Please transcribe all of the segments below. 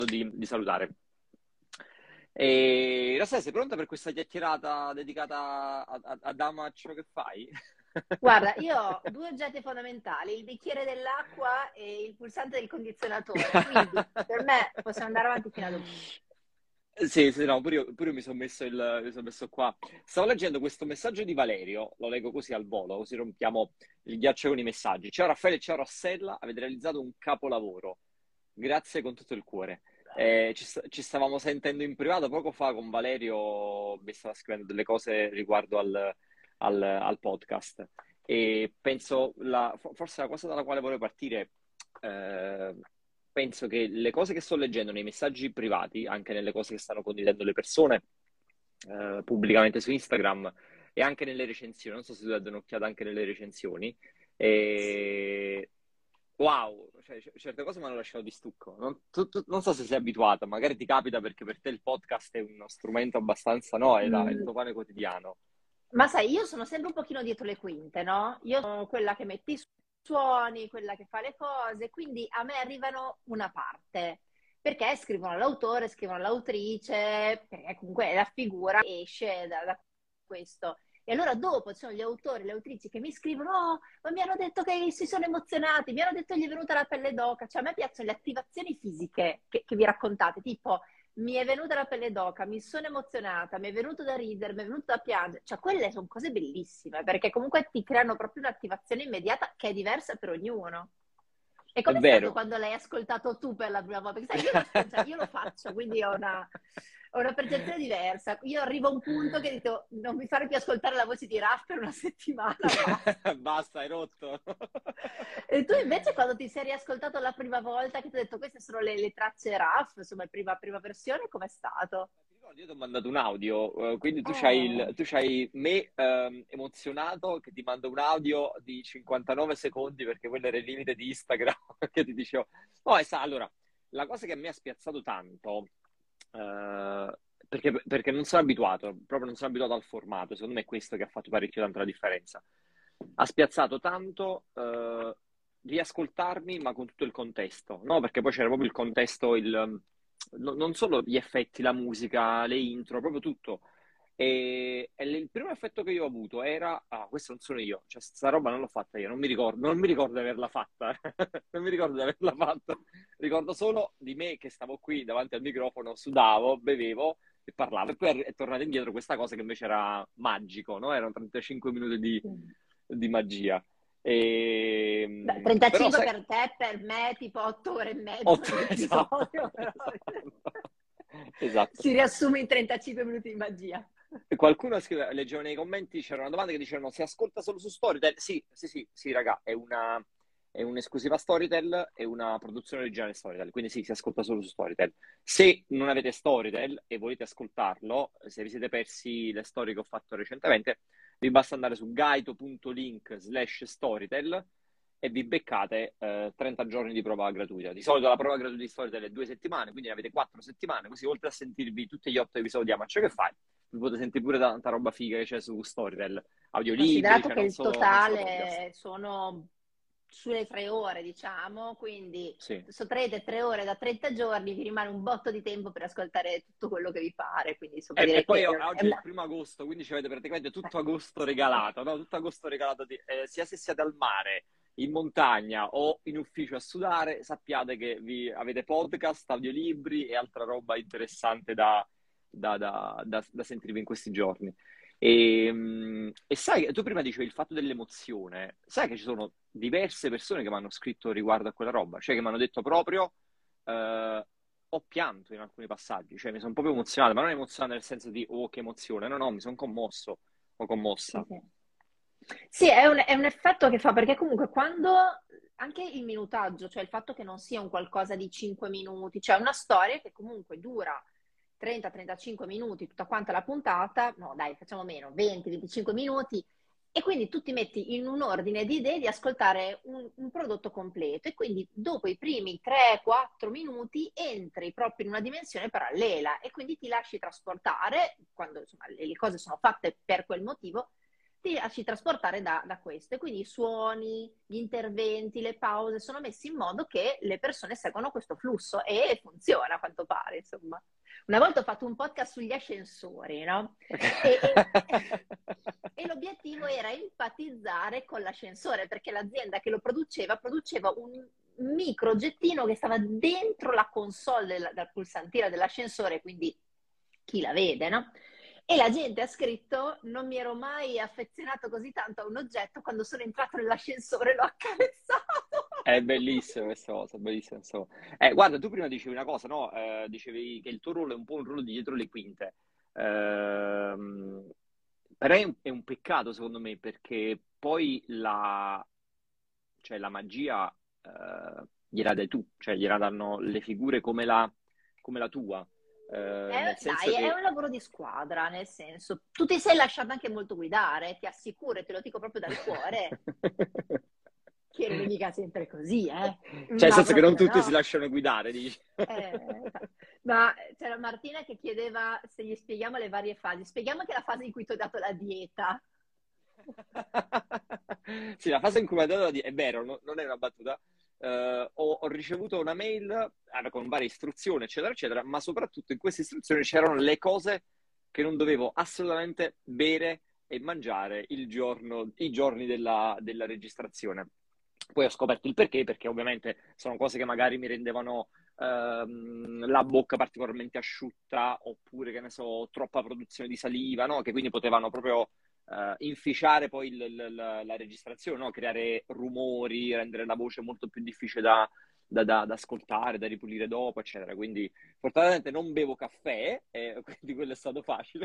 di salutare. E Rossella, sei pronta per questa chiacchierata dedicata ad ama ciò che fai? Guarda, io ho due oggetti fondamentali, il bicchiere dell'acqua e il pulsante del condizionatore, quindi per me possiamo andare avanti fino a domani. Sì, sì, no, pure io mi sono messo qua. Stavo leggendo questo messaggio di Valerio, lo leggo così al volo, così rompiamo il ghiaccio con i messaggi. Ciao Raffaele, ciao Rossella, avete realizzato un capolavoro. Grazie con tutto il cuore. Ci stavamo sentendo in privato poco fa con Valerio, mi stava scrivendo delle cose riguardo al podcast e penso, forse la cosa dalla quale volevo partire, eh, penso che le cose che sto leggendo nei messaggi privati, anche nelle cose che stanno condividendo le persone pubblicamente su Instagram e anche nelle recensioni, non so se tu hai dato un'occhiata anche nelle recensioni, e wow, cioè, certe cose mi hanno lasciato di stucco. Non so se sei abituata, magari ti capita perché per te il podcast è uno strumento abbastanza, no, è il Mm, tuo pane quotidiano. ma sai, io sono sempre un pochino dietro le quinte, no? Io sono quella che mette i suoni, quella che fa le cose, quindi a me arrivano una parte, perché scrivono l'autore, scrivono l'autrice, perché comunque è la figura che esce da questo. E allora dopo ci sono gli autori e le autrici che mi scrivono, oh, ma mi hanno detto che si sono emozionati, mi hanno detto che gli è venuta la pelle d'oca. Cioè a me piacciono le attivazioni fisiche che vi raccontate, tipo mi è venuta la pelle d'oca, mi sono emozionata, mi è venuto da ridere, mi è venuto da piangere. Cioè quelle sono cose bellissime, perché comunque ti creano proprio un'attivazione immediata che è diversa per ognuno. E È com'è stato vero. quando l'hai ascoltato tu per la prima volta? Perché sai, io lo ascolto, cioè, io lo faccio, quindi ho una percezione diversa. Io arrivo a un punto che dico, non mi fare più ascoltare la voce di Raf per una settimana, basta. Basta, hai rotto. E tu invece quando ti sei riascoltato la prima volta che ti ho detto queste sono le tracce Raf, insomma, prima versione, com'è stato? Ti ricordi, io ti ho mandato un audio, quindi Oh. tu c'hai me emozionato che ti mando un audio di 59 secondi perché quello era il limite di Instagram che ti dicevo. Oh, allora, la cosa che mi ha spiazzato tanto, perché non sono abituato, proprio non sono abituato al formato, secondo me è questo che ha fatto parecchio tanto la differenza. Ha spiazzato tanto riascoltarmi, ma con tutto il contesto, no? Perché poi c'era proprio il contesto, non solo gli effetti, la musica, le intro, proprio tutto. E il primo effetto che io ho avuto era, ah, questo non sono io, cioè sta roba non l'ho fatta io, non mi ricordo di averla fatta, non mi ricordo di averla fatta, ricordo solo di me che stavo qui davanti al microfono, sudavo, bevevo e parlavo, e poi è tornata indietro questa cosa che invece era magico, no? Erano 35 minuti di magia. Beh, Però 35 sai, per te, per me, tipo 8 ore e mezzo 8, di esatto, episodio, però esatto, esatto. si riassume in 35 minuti di magia. Qualcuno scrive, leggevo nei commenti, c'era una domanda che dicevano si ascolta solo su Storytel? Sì, sì, sì, sì, raga, è un'esclusiva Storytel, è una produzione originale Storytel, quindi sì, si ascolta solo su Storytel. Se non avete Storytel e volete ascoltarlo, se vi siete persi le storie che ho fatto recentemente, vi basta andare su gaito.link/Storytel e vi beccate 30 giorni di prova gratuita. Di solito la prova gratuita di Storytel è 2 settimane, quindi avete 4 settimane, così oltre a sentirvi tutti gli 8 episodi a Maccio che fai, vi potete sentire pure tanta roba figa che c'è su Storytel, audiolibri, Considerato cioè che il non solo podcast. totale sono sulle 3 ore, diciamo, quindi Sì. sottraete 3 ore da 30 giorni, vi rimane un botto di tempo per ascoltare tutto quello che vi pare, quindi insomma E direi poi che è oggi è il una... 1° agosto, quindi ci avete praticamente tutto agosto regalato, no? Tutto agosto regalato, sia se siete al mare, in montagna o in ufficio a sudare, sappiate che vi avete podcast, audiolibri e altra roba interessante da sentirvi in questi giorni. E sai, tu prima dicevi il fatto dell'emozione, sai che ci sono diverse persone che mi hanno scritto riguardo a quella roba, cioè che mi hanno detto proprio ho pianto in alcuni passaggi, cioè mi sono proprio emozionato, ma non emozionato nel senso di oh che emozione, no, no, mi sono commosso o Sì, commossa. sì. Sì, è un effetto che fa, perché comunque quando anche il minutaggio, cioè il fatto che non sia un qualcosa di 5 minuti, cioè una storia che comunque dura 30-35 minuti, tutta quanta la puntata, no dai, facciamo meno, 20-25 minuti, e quindi tu ti metti in un ordine di idee di ascoltare un prodotto completo e quindi dopo i primi 3-4 minuti entri proprio in una dimensione parallela e quindi ti lasci trasportare, quando insomma le cose sono fatte per quel motivo, ti lasci trasportare da questo. E quindi i suoni, gli interventi, le pause sono messi in modo che le persone seguono questo flusso e funziona a quanto pare, insomma. Una volta ho fatto un podcast sugli ascensori, no? E l'obiettivo era empatizzare con l'ascensore, perché l'azienda che lo produceva un micro oggettino che stava dentro la console del pulsantino dell'ascensore, quindi chi la vede, no? E la gente ha scritto: non mi ero mai affezionato così tanto a un oggetto, quando sono entrato nell'ascensore l'ho accarezzato. È bellissima questa cosa, bellissima questa cosa. Guarda, tu prima dicevi una cosa, no? Dicevi che il tuo ruolo è un po' un ruolo di dietro le quinte. Ehm, Però è un peccato, secondo me, perché poi cioè, la magia gliela dai tu, cioè gliela danno le figure come la tua. Nel senso Dai, è che un lavoro di squadra, nel senso, tu ti sei lasciato anche molto guidare, ti assicuro, e te lo dico proprio dal cuore, che non è mica sempre così, eh? Cioè, nel Ma senso che non proprio tutti si no. lasciano guidare, dici. Ma c'era Martina che chiedeva se gli spieghiamo le varie fasi. Spieghiamo anche la fase in cui ti ho dato la dieta. Sì, la fase in cui mi ha dato è vero, non è una battuta. Ho ricevuto una mail con varie istruzioni, eccetera, eccetera, ma soprattutto in queste istruzioni c'erano le cose che non dovevo assolutamente bere e mangiare i giorni della registrazione. Poi ho scoperto il perché ovviamente sono cose che magari mi rendevano la bocca particolarmente asciutta, oppure, che ne so, troppa produzione di saliva, no? Che quindi potevano proprio inficiare poi la registrazione, no? Creare rumori, rendere la voce molto più difficile da ascoltare, da ripulire dopo, eccetera. Quindi fortunatamente non bevo caffè, e quindi quello è stato facile.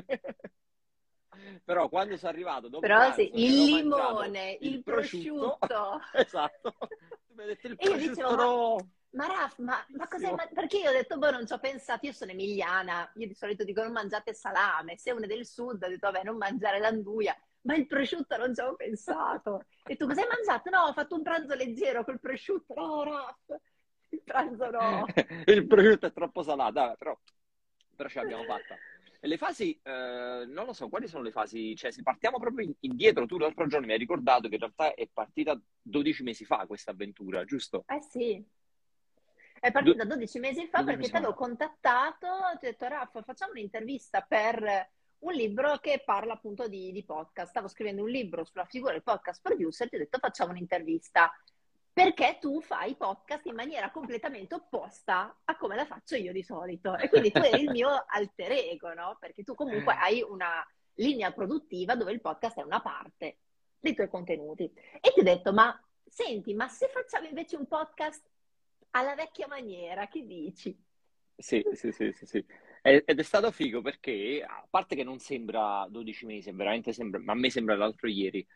Però quando sono arrivato dopo Però sì, pranzo che il avevo mangiato limone, il il prosciutto, prosciutto. esatto, tu mi hai detto il E io dicevo, prosciutto no, ma Raf, ma cos'è? bellissimo. Perché io ho detto, boh, non ci ho pensato, io sono emiliana, io di solito dico non mangiate salame, se uno è del sud ho detto, vabbè, non mangiare l'anduia, ma il prosciutto non ci avevo pensato. E tu cos'hai mangiato? No, ho fatto un pranzo leggero col prosciutto. No, Raf, il pranzo no. Il prosciutto è troppo salato, vabbè, però ce l'abbiamo fatta. E le fasi, non lo so, quali sono le fasi? Cioè, se partiamo proprio indietro, tu l'altro giorno mi hai ricordato che in realtà è partita 12 mesi fa questa avventura, giusto? Eh sì, è Do- partita 12 mesi fa 12 perché mesi ti fa. avevo contattato, ti ho detto, Raffa, facciamo un'intervista per un libro che parla appunto di podcast. Stavo scrivendo un libro sulla figura del podcast producer, ti ho detto, facciamo un'intervista. Perché tu fai podcast in maniera completamente opposta a come la faccio io di solito. E quindi tu eri il mio alter ego, no? Perché tu comunque hai una linea produttiva dove il podcast è una parte dei tuoi contenuti. E ti ho detto, ma senti, ma se facciamo invece un podcast alla vecchia maniera, che dici? Sì, sì, sì, sì, sì. Ed è stato figo perché, a parte che non sembra 12 mesi, veramente sembra, ma a me sembra l'altro ieri.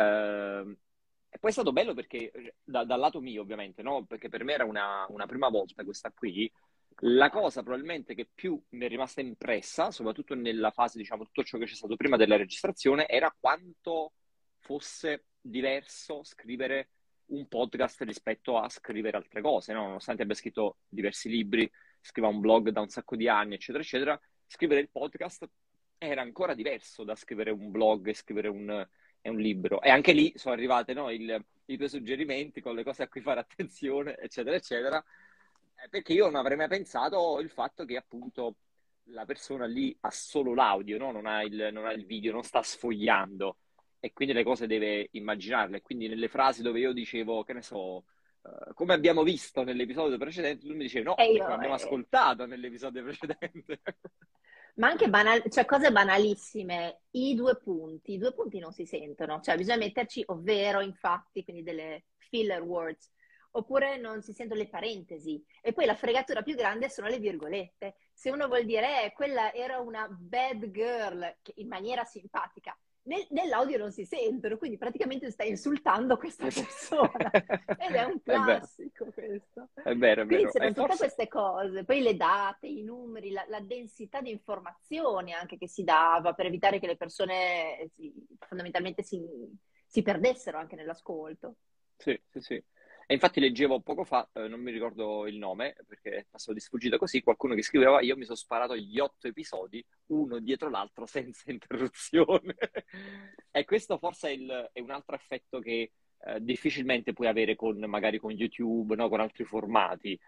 E poi è stato bello perché, dal lato mio ovviamente, no? Perché per me era una prima volta questa qui. La cosa probabilmente che più mi è rimasta impressa, soprattutto nella fase, diciamo, tutto ciò che c'è stato prima della registrazione, era quanto fosse diverso scrivere un podcast rispetto a scrivere altre cose, no? Nonostante abbia scritto diversi libri, scriva un blog da un sacco di anni, eccetera, eccetera, scrivere il podcast era ancora diverso da scrivere un blog e scrivere un libro. E anche lì sono arrivate, no, i tuoi suggerimenti con le cose a cui fare attenzione, eccetera, eccetera, perché io non avrei mai pensato il fatto che appunto la persona lì ha solo l'audio, no? Non ha il video, non sta sfogliando e quindi le cose deve immaginarle. Quindi nelle frasi dove io dicevo, che ne so, come abbiamo visto nell'episodio precedente, tu mi dicevi no, E è io, come abbiamo ascoltato nell'episodio precedente. ma anche cioè cose banalissime, i due punti non si sentono, cioè bisogna metterci ovvero, infatti, quindi delle filler words, oppure non si sentono le parentesi. E poi la fregatura più grande sono le virgolette. Se uno vuol dire, quella era una bad girl, che in maniera simpatica, nell'audio non si sentono, quindi praticamente stai insultando questa persona. Ed è un È vero, classico questo. è vero, è Quindi vero. E c'erano tutte forse queste cose, poi le date, i numeri, la densità di informazioni anche che si dava per evitare che le persone fondamentalmente si perdessero anche nell'ascolto. sì, sì, sì. E infatti leggevo poco fa, non mi ricordo il nome perché è passato di sfuggita così, qualcuno che scriveva: io mi sono sparato gli 8 episodi, uno dietro l'altro, senza interruzione. E questo forse è un altro effetto che difficilmente puoi avere magari con YouTube, no? Con altri formati.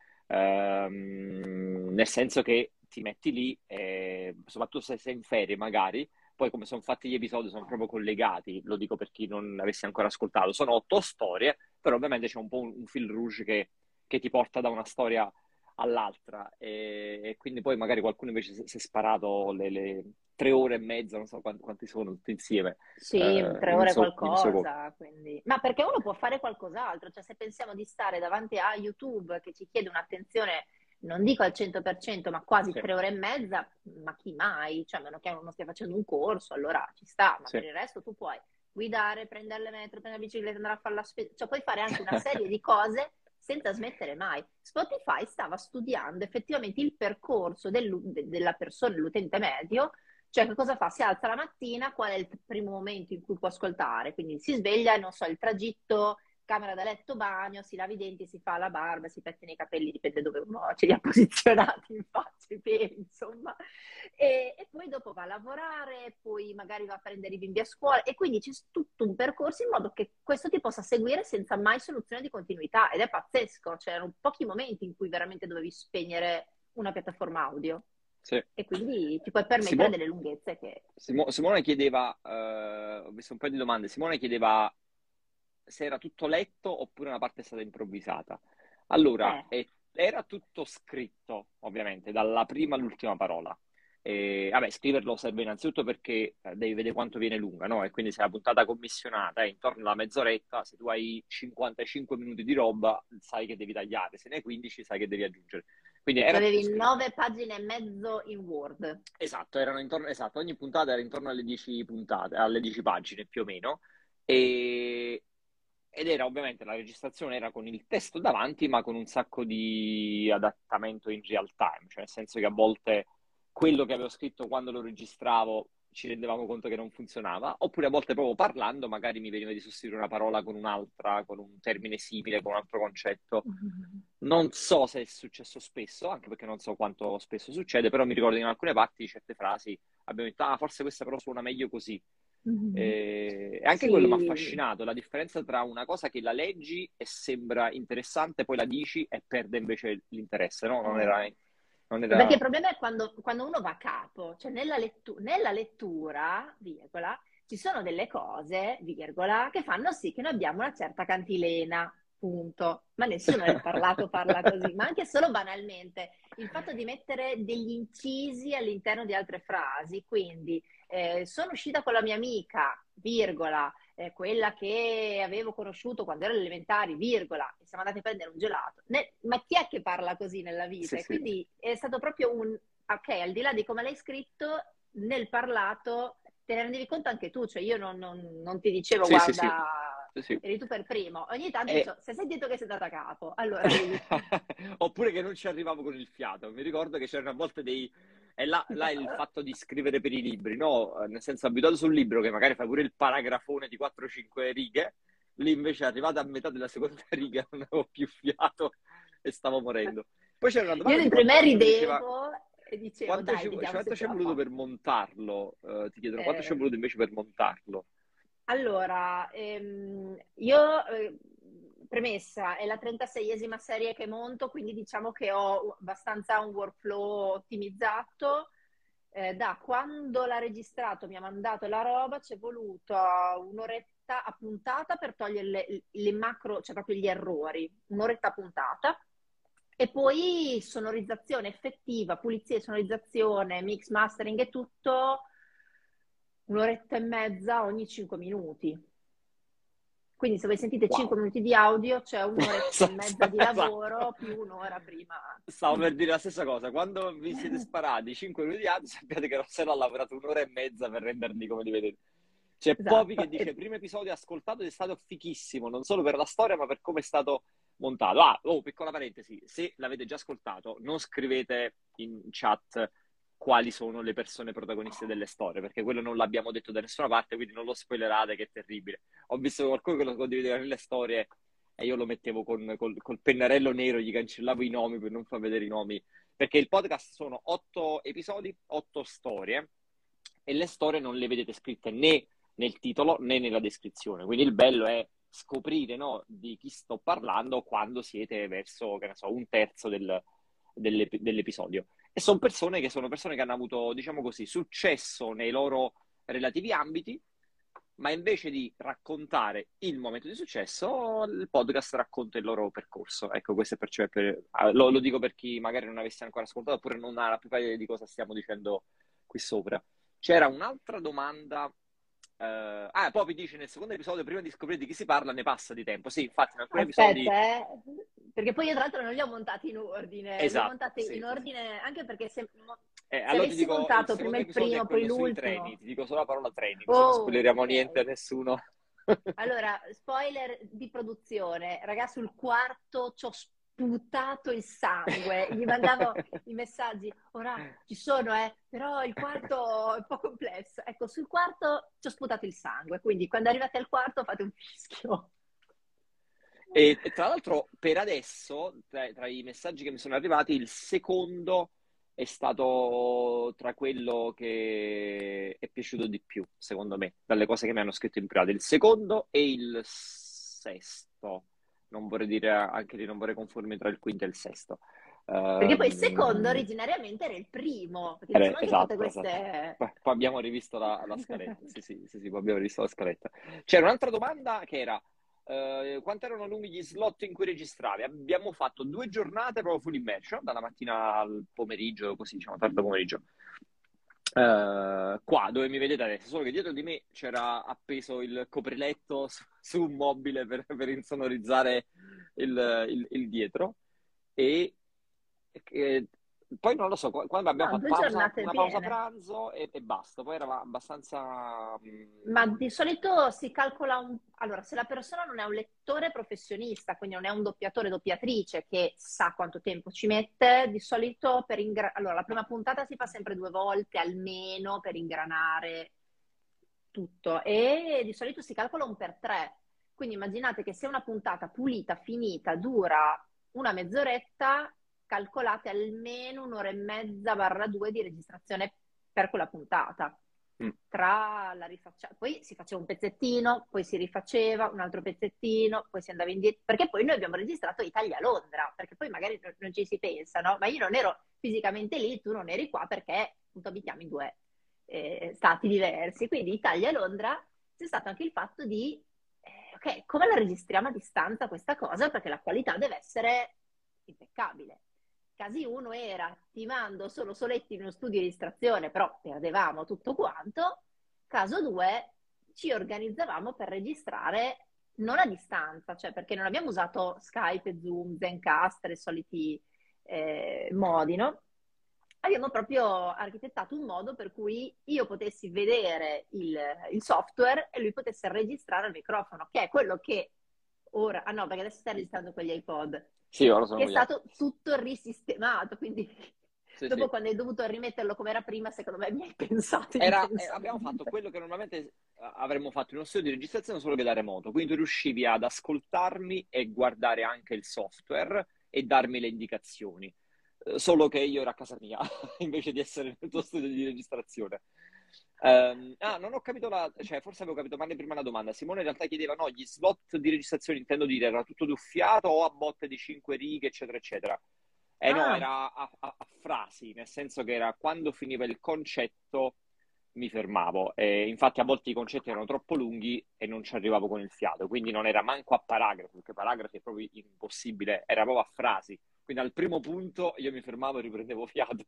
Nel senso che ti metti lì, soprattutto se sei in ferie magari, poi come sono fatti gli episodi sono proprio collegati, lo dico per chi non avesse ancora ascoltato, sono 8 storie, però ovviamente c'è un po' un fil rouge che ti porta da una storia all'altra, e quindi poi magari qualcuno invece si è sparato le 3 ore e mezza, non so quanti sono tutti insieme, Sì, tre in un ore solo colpo. qualcosa, quindi... Ma perché uno può fare qualcos'altro, cioè se pensiamo di stare davanti a YouTube che ci chiede un'attenzione, non dico al 100%, ma quasi Sì, 3 ore e mezza, ma chi mai? Cioè, a meno che uno stia facendo un corso, allora ci sta, ma sì. per il resto tu puoi guidare, prendere le metro, prendere la bicicletta, andare a fare la spesa, cioè puoi fare anche una serie di cose senza smettere mai. Spotify stava studiando effettivamente il percorso della persona, dell'utente medio, cioè, che cosa fa? Si alza la mattina, qual è il primo momento in cui può ascoltare? Quindi si sveglia, non so, il tragitto, camera da letto, bagno, si lava i denti, si fa la barba, si pettina i capelli, dipende dove uno ce li ha posizionati in faccia, i peli, insomma. E poi dopo va a lavorare, poi magari va a prendere i bimbi a scuola e quindi c'è tutto un percorso in modo che questo ti possa seguire senza mai soluzione di continuità ed è pazzesco, c'erano pochi momenti in cui veramente dovevi spegnere una piattaforma audio Sì. e quindi ti puoi permettere delle lunghezze che... Simone chiedeva, ho visto un paio di domande, Simone chiedeva se era tutto letto oppure una parte è stata improvvisata. Allora, Eh, era tutto scritto, ovviamente, dalla prima all'ultima parola. E, vabbè, scriverlo serve innanzitutto perché devi vedere quanto viene lunga, no? E quindi se la puntata commissionata è intorno alla mezz'oretta, se tu hai 55 minuti di roba, sai che devi tagliare, se ne hai 15 sai che devi aggiungere. Quindi tu era tutto avevi scritto. 9 pagine e mezzo in Word. Esatto, esatto, ogni puntata era intorno alle 10 puntate, alle 10 pagine più o meno, e, ed era ovviamente la registrazione era con il testo davanti, ma con un sacco di adattamento in real time, cioè nel senso che a volte quello che avevo scritto quando lo registravo ci rendevamo conto che non funzionava, oppure a volte proprio parlando magari mi veniva di sostituire una parola con un'altra, con un termine simile, con un altro concetto. Non so se è successo spesso, anche perché non so quanto spesso succede, però mi ricordo che in alcune parti certe frasi abbiamo detto, ah, forse questa però suona meglio così. E anche quello mi ha Sì, affascinato, la differenza tra una cosa che la leggi e sembra interessante, poi la dici e perde invece l'interesse, no? Non perché il era... problema è quando uno va a capo, cioè nella lettura, virgola, ci sono delle cose, virgola, che fanno sì che noi abbiamo una certa cantilena, punto. Ma nessuno nel parlato parla così, ma anche solo banalmente il fatto di mettere degli incisi all'interno di altre frasi, quindi sono uscita con la mia amica, virgola, quella che avevo conosciuto quando ero alle elementari, virgola, e siamo andati a prendere un gelato. Ma chi è che parla così nella Sì, vita? E sì. quindi è stato proprio ok, al di là di come l'hai scritto, nel parlato te ne rendevi conto anche tu, cioè io non ti dicevo, Sì, sì, sì. guarda, Sì, sì. eri tu per primo. Ogni tanto E... dicevo, se sei detto che sei andata a capo, allora lì... Oppure che non ci arrivavo con il fiato. Mi ricordo che c'erano a volte dei... E là è il fatto di scrivere per i libri, no? Nel senso, abituato sul libro che magari fai pure il paragrafone di 4-5 righe, lì invece arrivato a metà della seconda riga non avevo più fiato e stavo morendo. Poi c'era una Io domanda di dentro di me qualcuno che mi diceva ridevo e dicevo, dai, vediamo se quanto ci ce è la voluto fa. per montarlo? Ti chiedono quanto ci è Eh, voluto invece per montarlo? Allora, io, premessa, è la 36esima serie che monto, quindi diciamo che ho abbastanza un workflow ottimizzato. Da quando l'ha registrato, mi ha mandato la roba, ci è voluto un'oretta a puntata per togliere le macro, cioè proprio gli errori, un'oretta a puntata. E poi sonorizzazione effettiva, pulizia e sonorizzazione, mix, mastering e tutto, un'oretta e mezza ogni 5 minuti. Quindi se voi sentite 5 Wow. minuti di audio, c'è un'oretta e mezza di Esatto. lavoro più un'ora prima. Stavo per dire la stessa cosa. Quando vi siete sparati 5 minuti di audio, sappiate che Rossella ha lavorato un'ora e mezza per renderli come li vedete. C'è Popi che Esatto. dice: primo episodio ascoltato ed è stato fichissimo, non solo per la storia, ma per come è stato montato. Ah, oh, piccola parentesi: se l'avete già ascoltato, non scrivete in chat quali sono le persone protagoniste delle storie, perché quello non l'abbiamo detto da nessuna parte, quindi non lo spoilerate, che è terribile. Ho visto qualcuno che lo condivide nelle storie e io lo mettevo col pennarello nero, gli cancellavo i nomi per non far vedere i nomi, perché il podcast sono 8 episodi, 8 storie, e le storie non le vedete scritte né nel titolo né nella descrizione, quindi il bello è scoprire, no, di chi sto parlando quando siete verso, che ne so, un terzo dell'episodio. E sono persone che hanno avuto, diciamo così, successo nei loro relativi ambiti, ma invece di raccontare il momento di successo, il podcast racconta il loro percorso. Ecco, questo è lo dico per chi magari non avesse ancora ascoltato oppure non ha la più pallida idea di cosa stiamo dicendo qui sopra. C'era un'altra domanda. Poi vi dice nel secondo episodio, prima di scoprire di chi si parla, ne passa di tempo. Sì, infatti, in alcuni episodi. Perché poi io tra l'altro non li ho montati in ordine, li ho Esatto, montati sì, in ordine anche perché se allora ti avessi dico, il montato prima secondo il episodio è primo, poi quello sui l'ultimo. treni. Ti dico solo la parola treni, così non Oh, spoileriamo niente a ok. nessuno. Allora, spoiler di produzione, ragazzi, sul quarto ci ho sputato il sangue, gli mandavo i messaggi, ora ci sono, però il quarto è un po' complesso. Ecco, sul quarto ci ho sputato il sangue, quindi quando arrivate al quarto fate un fischio. E tra l'altro, per adesso, tra i messaggi che mi sono arrivati, il secondo è stato tra quello che è piaciuto di più, secondo me, dalle cose che mi hanno scritto in privato. Il secondo e il sesto. Non vorrei dire, anche lì non vorrei confondermi tra il quinto e il sesto. Perché poi il secondo originariamente era il primo, perché ci sono anche tutte Esatto, esatto. queste... Poi abbiamo rivisto la scaletta. Sì, poi abbiamo rivisto la scaletta. C'era un'altra domanda che era quanto erano lunghi gli slot in cui registravi? Abbiamo fatto 2 giornate proprio full immersion, dalla mattina al pomeriggio, così diciamo, tardo pomeriggio. Qua dove mi vedete adesso, solo che dietro di me c'era appeso il copriletto su un mobile per insonorizzare il dietro. E poi non lo so, quando abbiamo No, fatto 2 giornate una pausa piene. pranzo e basta, poi eravamo abbastanza. Ma di solito si calcola Allora, se la persona non è un lettore professionista, quindi non è un doppiatore, doppiatrice che sa quanto tempo ci mette, di solito allora, la prima puntata si fa sempre 2 volte almeno per ingranare tutto e di solito si calcola 1 per 3. Quindi immaginate che se una puntata pulita, finita, dura una mezz'oretta, calcolate almeno 1 ora e mezza barra 2 di registrazione per quella puntata. Tra la rifacciata, poi si faceva un pezzettino, poi si rifaceva un altro pezzettino, poi si andava indietro, perché poi noi abbiamo registrato Italia-Londra, perché poi magari non ci si pensa, no? Ma io non ero fisicamente lì, tu non eri qua perché appunto abitiamo in 2 stati diversi, quindi Italia-Londra c'è stato anche il fatto di ok, come la registriamo a distanza questa cosa? Perché la qualità deve essere impeccabile. Casi 1 era ti mando solo soletti in uno studio di registrazione, però perdevamo tutto quanto. Caso 2 ci organizzavamo per registrare non a distanza, cioè perché non abbiamo usato Skype, Zoom, Zencastr, i soliti modi, no? Abbiamo proprio architettato un modo per cui io potessi vedere il software e lui potesse registrare il microfono, che è quello che ora... Ah no, perché adesso stai registrando con gli iPod. Sì, ora sono Che è con gli altri. stato tutto risistemato, quindi Sì, dopo sì. quando hai dovuto rimetterlo come era prima, secondo me mi hai pensato intensamente. Abbiamo fatto quello che normalmente avremmo fatto in uno studio di registrazione solo che da remoto, quindi tu riuscivi ad ascoltarmi e guardare anche il software e darmi le indicazioni. Solo che io ero a casa mia invece di essere nel tuo studio di registrazione. Non ho capito cioè forse avevo capito male prima la domanda. Simone in realtà chiedeva no, gli slot di registrazione intendo dire era tutto duffiato o a botte di 5 righe eccetera eccetera. No, Ah, era a frasi, nel senso che era quando finiva il concetto mi fermavo. Infatti a volte i concetti erano troppo lunghi e non ci arrivavo con il fiato, quindi non era manco a paragrafo, perché paragrafi è proprio impossibile, era proprio a frasi. Quindi al primo punto io mi fermavo e riprendevo fiato.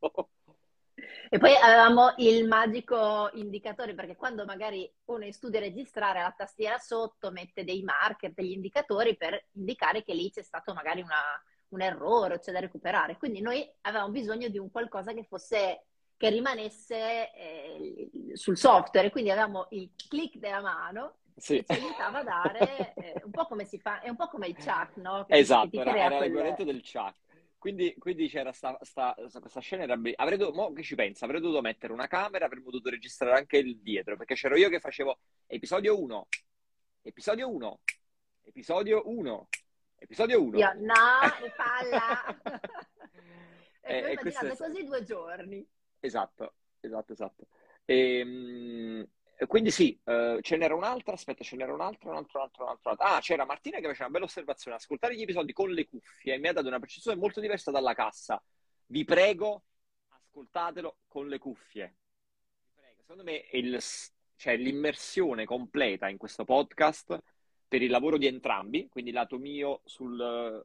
e poi avevamo il magico indicatore, perché quando magari uno in studio a registrare la tastiera sotto mette dei marker, degli indicatori per indicare che lì c'è stato magari un errore o c'è da recuperare. Quindi noi avevamo bisogno di un qualcosa che rimanesse sul software, quindi avevamo il click della mano Sì. che ci aiutava a dare un po' come si fa, è un po' come il chat, no? Che Esatto, ti era, crea era quel... l'equivalente del chat. Quindi c'era questa scena, mo che ci pensa, avrei dovuto mettere una camera, avremmo dovuto registrare anche il dietro, perché c'ero io che facevo episodio 1, episodio 1, episodio 1, Episodio 1. Io no, e falla! E poi immaginate così 2 giorni. Esatto, esatto, esatto. Quindi sì, ce n'era un'altra, aspetta, ce n'era un'altra. Ah, c'era Martina che faceva una bella osservazione, ascoltare gli episodi con le cuffie mi ha dato una percezione molto diversa dalla cassa. Vi prego, ascoltatelo con le cuffie. Vi prego. Secondo me c'è l'immersione completa in questo podcast per il lavoro di entrambi, quindi lato mio sul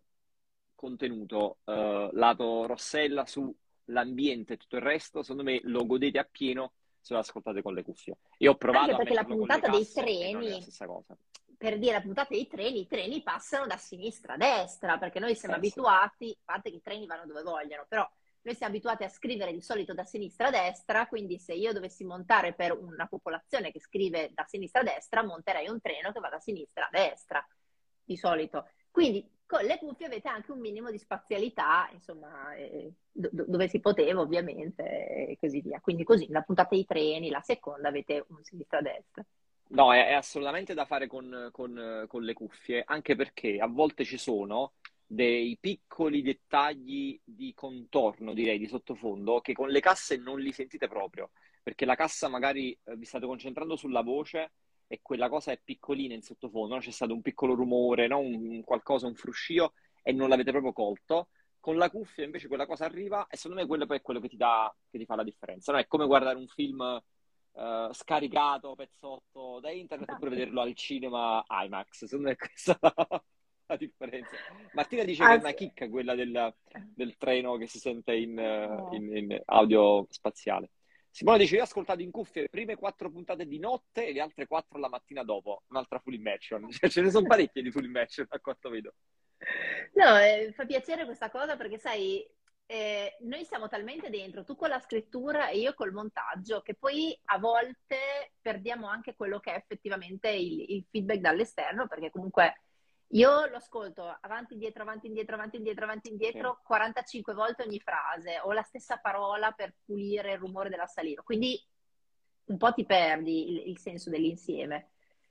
contenuto, lato Rossella sull'ambiente e tutto il resto, secondo me lo godete appieno se lo ascoltate con le cuffie. Io ho Anche provato a perché la metterlo con le puntata dei casse e non è la treni, stessa cosa. per dire la puntata dei treni, i treni passano da sinistra a destra, perché noi siamo Sì. abituati, a parte che i treni vanno dove vogliono, però noi siamo abituati a scrivere di solito da sinistra a destra, quindi se io dovessi montare per una popolazione che scrive da sinistra a destra, monterei un treno che va da sinistra a destra, di solito. Quindi con le cuffie avete anche un minimo di spazialità, insomma, dove si poteva ovviamente, e così via. Quindi così, la puntata dei treni, la seconda avete un sinistra a destra. No, è assolutamente da fare con le cuffie, anche perché a volte ci sono dei piccoli dettagli di contorno, direi, di sottofondo, che con le casse non li sentite proprio, perché la cassa magari vi state concentrando sulla voce e quella cosa è piccolina in sottofondo, no? C'è stato un piccolo rumore, no? Un qualcosa, un fruscio e non l'avete proprio colto. Con la cuffia invece quella cosa arriva e secondo me quello poi è quello che ti fa la differenza, no? È come guardare un film scaricato pezzotto da internet oppure Esatto. vederlo al cinema IMAX. Secondo me è questa la differenza. Martina dice che è una chicca quella del treno che si sente No. in audio spaziale. Simone dice: io ho ascoltato in cuffie le prime 4 puntate di notte e le altre 4 la mattina dopo. Un'altra full immersion. Cioè, ce ne sono parecchie di full immersion, a quanto vedo. No, fa piacere questa cosa perché sai, noi siamo talmente dentro, tu con la scrittura e io col montaggio, che poi a volte perdiamo anche quello che è effettivamente il feedback dall'esterno, perché comunque io lo ascolto avanti, indietro, avanti, indietro, avanti, indietro, avanti, Sì. indietro, 45 volte ogni frase, o la stessa parola per pulire il rumore della saliva, quindi un po' ti perdi il senso dell'insieme.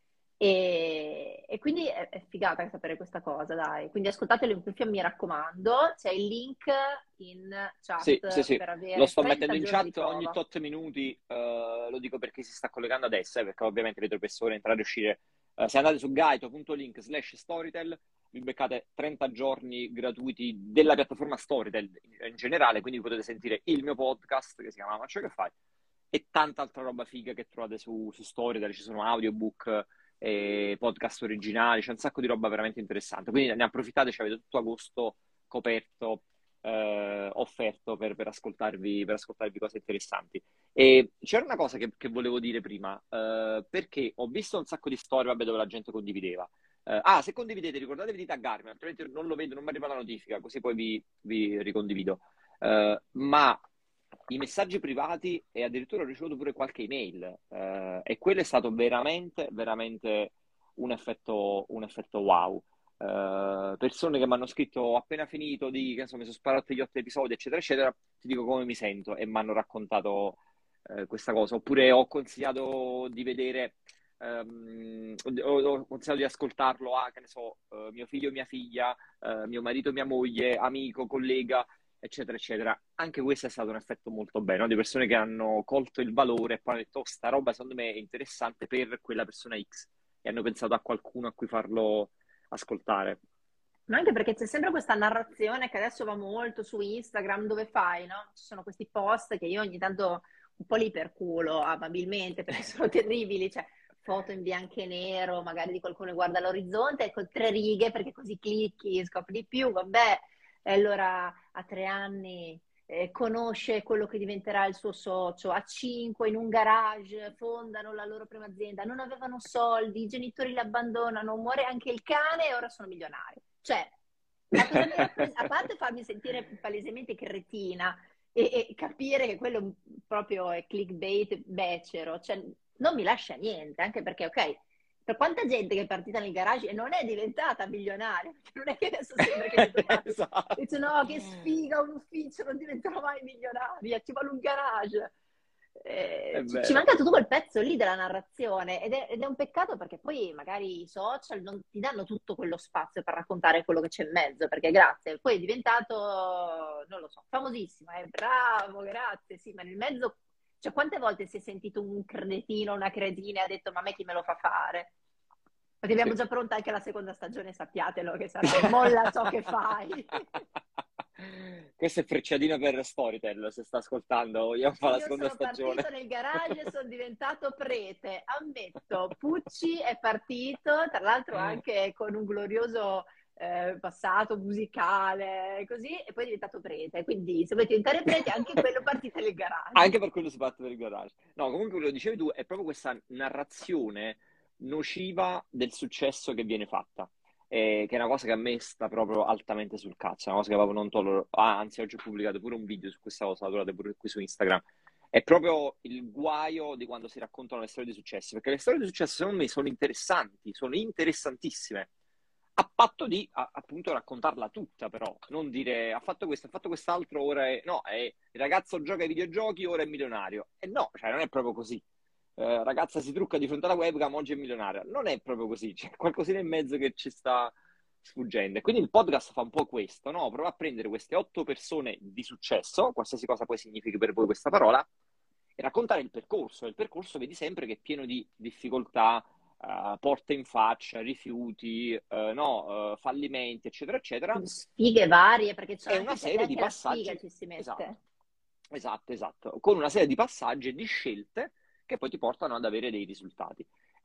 E quindi è figata sapere questa cosa, dai. Quindi ascoltatelo in cuffia, mi raccomando. C'è il link in Sì, sì, chat sì, per lo avere sto mettendo 30 in giorni di chat ogni prova. tot minuti, lo dico per chi si sta collegando adesso, perché ovviamente vedo persone entrare e uscire. Se andate su gaito.link/Storytel, vi beccate 30 giorni gratuiti della piattaforma Storytel in generale, quindi potete sentire il mio podcast che si chiama Ma ciò che fai, e tanta altra roba figa che trovate su Storytel, ci sono audiobook, podcast originali, c'è un sacco di roba veramente interessante, quindi ne approfittate, ci avete tutto agosto coperto, offerto per ascoltarvi cose interessanti. E c'era una cosa che volevo dire prima, perché ho visto un sacco di storie, vabbè, dove la gente condivideva. Se condividete, ricordatevi di taggarmi, altrimenti non lo vedo, non mi arriva la notifica, così poi vi ricondivido. Ma i messaggi privati e addirittura ho ricevuto pure qualche email, e quello è stato veramente, veramente un effetto wow. Persone che mi hanno scritto ho appena finito che insomma, mi sono sparato gli 8 episodi, eccetera, eccetera, ti dico come mi sento e mi hanno raccontato questa cosa. Oppure ho consigliato di vedere, ho consigliato di ascoltarlo a, che ne so, mio figlio, mia figlia, mio marito, mia moglie, amico, collega, eccetera, eccetera. Anche questo è stato un effetto molto bello, no? Di persone che hanno colto il valore e poi hanno detto, oh, sta roba secondo me è interessante per quella persona X e hanno pensato a qualcuno a cui farlo ascoltare. Ma anche perché c'è sempre questa narrazione che adesso va molto su Instagram, dove fai, no? Ci sono questi post che io ogni tanto un po' li perculo amabilmente perché sono terribili, cioè foto in bianco e nero, magari di qualcuno che guarda l'orizzonte con 3 righe perché così clicchi, scopri di più, vabbè. E allora a 3 anni conosce quello che diventerà il suo socio, a 5 in un garage fondano la loro prima azienda, non avevano soldi, i genitori li abbandonano, muore anche il cane e ora sono milionari. Cioè, ma cosa mi a parte farmi sentire palesemente cretina e capire che quello proprio è clickbait becero, cioè non mi lascia niente, anche perché, ok, per quanta gente che è partita nel garage e non è diventata milionaria, perché non è che adesso sembra che vedo quanti Esatto. dice no, che sfiga un ufficio, non diventerò mai milionaria, ci vuole un garage. È Ci vero. manca tutto quel pezzo lì della narrazione ed è un peccato perché poi magari i social non ti danno tutto quello spazio per raccontare quello che c'è in mezzo, perché grazie, poi è diventato, non lo so, famosissimo, bravo, grazie, sì, ma nel mezzo, cioè quante volte si è sentito un cretino, una cretina e ha detto ma a me chi me lo fa fare? Perché abbiamo Sì. già pronta anche la seconda stagione, sappiatelo, che sarà un molla ciò che fai. Questo è frecciatino per Storytel, se sta ascoltando, vogliamo fare la Io seconda sono partito stagione. nel garage e sono diventato prete, ammetto. Pucci è partito, tra l'altro anche con un glorioso passato musicale, così, e poi è diventato prete. Quindi se volete diventare prete, anche quello partite nel garage. Anche per quello si parte del garage. No, comunque quello che dicevi tu è proprio questa narrazione nociva del successo che viene fatta, che è una cosa che a me sta proprio altamente sul cazzo, è una cosa che proprio non tollero. Ah, anzi, oggi ho pubblicato pure un video su questa cosa, la trovate pure qui su Instagram. È proprio il guaio di quando si raccontano le storie di successo, perché le storie di successo secondo me sono interessanti, sono interessantissime, a patto di appunto raccontarla tutta, però, non dire ha fatto questo, ha fatto quest'altro, ora è... No, è il ragazzo gioca ai videogiochi, ora è milionario. E no, cioè non è proprio così. Ragazza si trucca di fronte alla webcam, oggi è milionaria. Non è proprio così, c'è qualcosina in mezzo che ci sta sfuggendo. E quindi il podcast fa un po' questo, no? Prova a prendere queste 8 persone di successo, qualsiasi cosa poi significhi per voi questa parola, e raccontare il percorso. E il percorso vedi sempre che è pieno di difficoltà, porte in faccia, rifiuti, no, fallimenti, eccetera, eccetera. Sfighe varie, perché È una serie di anche la sfiga passaggi, ci si mette. esatto, esatto, esatto, con una serie di passaggi e di scelte che poi ti portano ad avere dei risultati.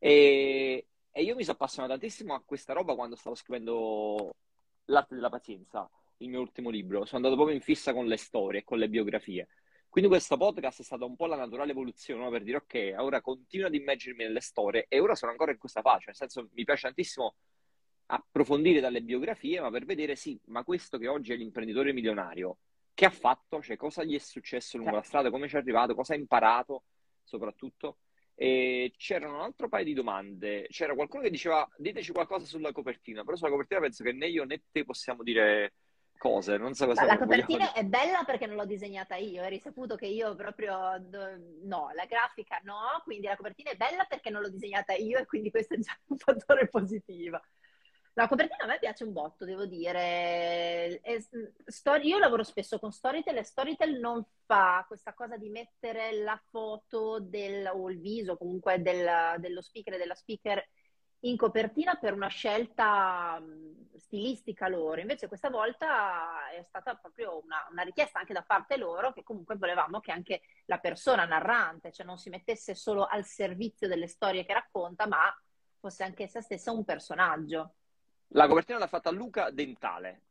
E io mi sono appassionato tantissimo a questa roba quando stavo scrivendo L'arte della pazienza, il mio ultimo libro. Sono andato proprio in fissa con le storie e con le biografie. Quindi questo podcast è stata un po' la naturale evoluzione, no? Per dire, ok, ora continuo ad immergermi nelle storie e ora sono ancora in questa fase, nel senso mi piace tantissimo approfondire dalle biografie, ma per vedere, sì, ma questo che oggi è l'imprenditore milionario, che ha fatto? Cioè, cosa gli è successo lungo la Cioè, strada? Come ci è arrivato? Cosa ha imparato, soprattutto? E c'erano un altro paio di domande. C'era qualcuno che diceva, diteci qualcosa sulla copertina, però sulla copertina penso che né io né te possiamo dire cose, non so ma cosa la vogliamo copertina dire. è bella perché non l'ho disegnata io, hai risaputo che io proprio no, la grafica no, quindi la copertina è bella perché non l'ho disegnata io e quindi questo è già un fattore positivo. La copertina a me piace un botto, devo dire. Io lavoro spesso con Storytel e Storytel non fa questa cosa di mettere la foto o il viso comunque dello speaker e della speaker in copertina per una scelta stilistica loro. Invece questa volta è stata proprio una richiesta anche da parte loro che comunque volevamo che anche la persona narrante, cioè non si mettesse solo al servizio delle storie che racconta, ma fosse anche essa stessa un personaggio. La copertina l'ha fatta Luca Dentale.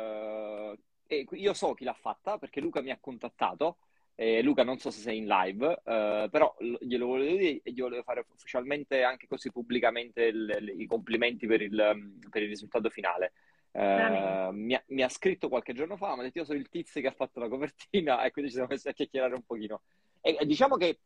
E io so chi l'ha fatta perché Luca mi ha contattato. Luca, non so se sei in live, però glielo volevo dire e gli volevo fare ufficialmente, anche così pubblicamente, i complimenti per il risultato finale. Veramente. Mi ha scritto qualche giorno fa, mi ha detto io sono il tizio che ha fatto la copertina e quindi ci siamo messi a chiacchierare un pochino. E diciamo che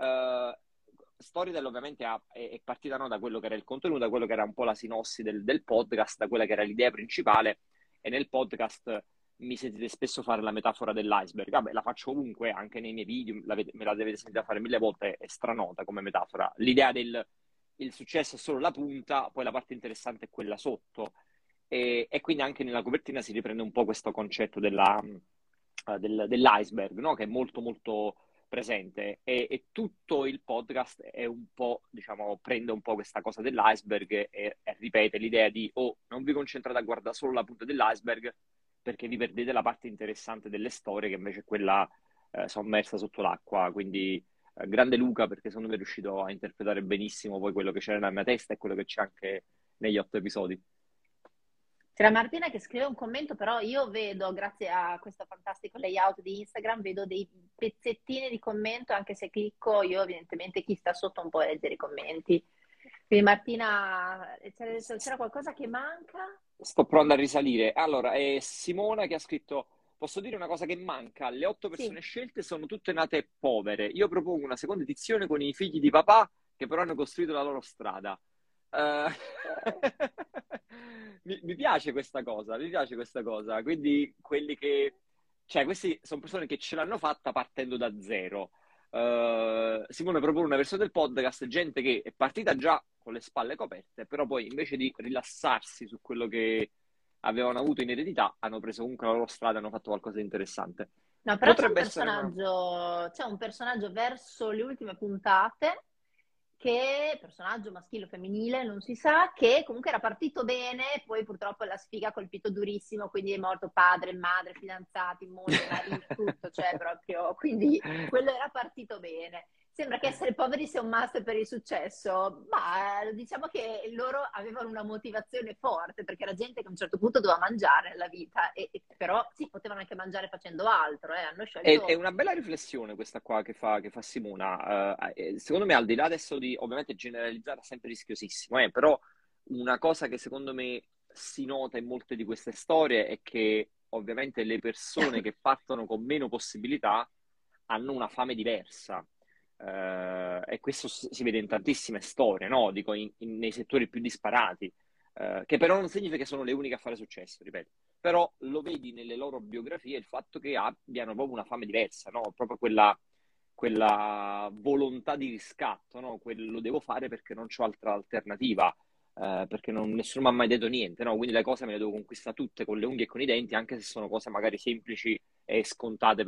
Storytel ovviamente è partita, no, da quello che era il contenuto, da quello che era un po' la sinossi del podcast, da quella che era l'idea principale, e nel podcast mi sentite spesso fare la metafora dell'iceberg. Vabbè, la faccio ovunque, anche nei miei video, me la dovete sentire fare 1000 volte, è stranota come metafora. L'idea del il successo è solo la punta, poi la parte interessante è quella sotto. E quindi anche nella copertina si riprende un po' questo concetto dell'iceberg, no? Che è molto molto presente, e tutto il podcast è un po', diciamo, prende un po' questa cosa dell'iceberg e ripete l'idea di oh, non vi concentrate a guardare solo la punta dell'iceberg perché vi perdete la parte interessante delle storie che invece è quella sommersa sotto l'acqua. Quindi grande Luca, perché secondo me è riuscito a interpretare benissimo poi quello che c'era nella mia testa e quello che c'è anche negli 8 episodi. C'era Martina che scrive un commento, però io vedo, grazie a questo fantastico layout di Instagram, vedo dei pezzettini di commento, anche se clicco, io evidentemente chi sta sotto non può leggere i commenti. Quindi Martina, c'era qualcosa che manca? Sto provando a risalire. Allora, è Simona che ha scritto: posso dire una cosa che manca? Le 8 persone Sì. scelte sono tutte nate povere. Io propongo una seconda edizione con i figli di papà che però hanno costruito la loro strada. Eh, mi piace questa cosa, mi piace questa cosa. Quindi quelli che... Cioè, questi sono persone che ce l'hanno fatta partendo da zero. Simone propone una versione del podcast, gente che è partita già con le spalle coperte, però poi invece di rilassarsi su quello che avevano avuto in eredità, hanno preso comunque la loro strada e hanno fatto qualcosa di interessante. No, però Potrebbe essere una... c'è un personaggio verso le ultime puntate che, personaggio maschile o femminile, non si sa, che comunque era partito bene, poi purtroppo la sfiga ha colpito durissimo, quindi è morto padre, madre, fidanzati, moglie, marito, tutto, cioè proprio, quindi quello era partito bene. Sembra che essere poveri sia un must per il successo, ma diciamo che loro avevano una motivazione forte, perché era gente che a un certo punto doveva mangiare nella vita, però sì, potevano anche mangiare facendo altro, hanno È scelto... una bella riflessione questa qua che fa Simona. Secondo me, al di là adesso di ovviamente generalizzare, è sempre rischiosissimo, però una cosa che secondo me si nota in molte di queste storie è che ovviamente le persone che partono con meno possibilità hanno una fame diversa. E questo si vede in tantissime storie, no? Dico, nei settori più disparati, che però non significa che sono le uniche a fare successo, ripeto. Però lo vedi nelle loro biografie il fatto che abbiano proprio una fame diversa, no? Proprio quella volontà di riscatto, no? Lo devo fare perché non c'ho altra alternativa, perché nessuno mi ha mai detto niente, no? Quindi le cose me le devo conquistare tutte con le unghie e con i denti, anche se sono cose magari semplici e scontate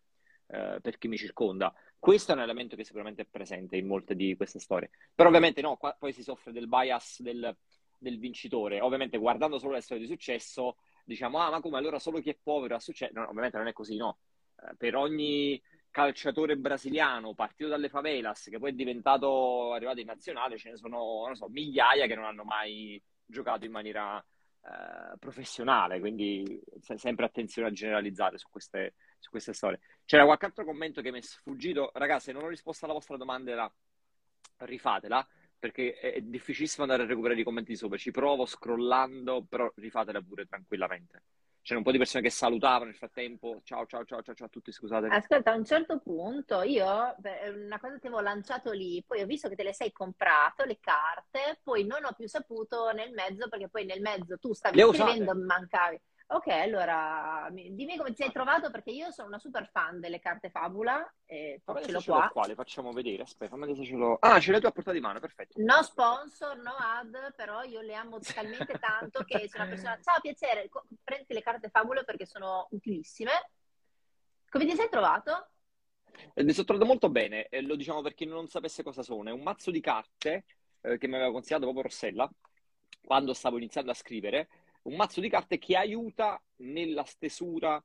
per chi mi circonda. Questo è un elemento che sicuramente è presente in molte di queste storie. Però ovviamente no, qua poi si soffre del bias del vincitore. Ovviamente guardando solo le storie di successo diciamo, ma come allora solo chi è povero ha successo? No, ovviamente non è così, no. Per ogni calciatore brasiliano partito dalle favelas che poi è diventato arrivato in nazionale, ce ne sono, non so, migliaia che non hanno mai giocato in maniera professionale, quindi sempre attenzione a generalizzare su queste storie. C'era qualche altro commento che mi è sfuggito. Ragazzi, se non ho risposto alla vostra domanda, rifatela, perché è difficilissimo andare a recuperare i commenti di sopra. Ci provo scrollando, però rifatela pure tranquillamente. C'era un po' di persone che salutavano nel frattempo. Ciao, ciao, ciao, ciao, ciao a tutti, scusate. Ascolta, a un certo punto io, una cosa ti avevo lanciato lì, poi ho visto che te le sei comprato, le carte, poi non ho più saputo nel mezzo, perché poi nel mezzo tu stavi Le ho usate? scrivendo, mancavi. Ok, allora dimmi come ti sei trovato, perché io sono una super fan delle carte Fabula, e Fammi vedere ce se l'ho ce l'ho qua. qua, le facciamo vedere. Aspetta, fammi vedere se ce l'ho. Ah, ce l'hai tu a portata di mano, perfetto. No sponsor, no ad, però io le amo talmente tanto che sono una persona... Ciao, piacere, prenditi le carte Fabula perché sono utilissime. Come ti sei trovato? Mi sono trovato molto bene, e lo diciamo per chi non sapesse cosa sono. È un mazzo di carte che mi aveva consigliato proprio Rossella quando stavo iniziando a scrivere. Un mazzo di carte che aiuta nella stesura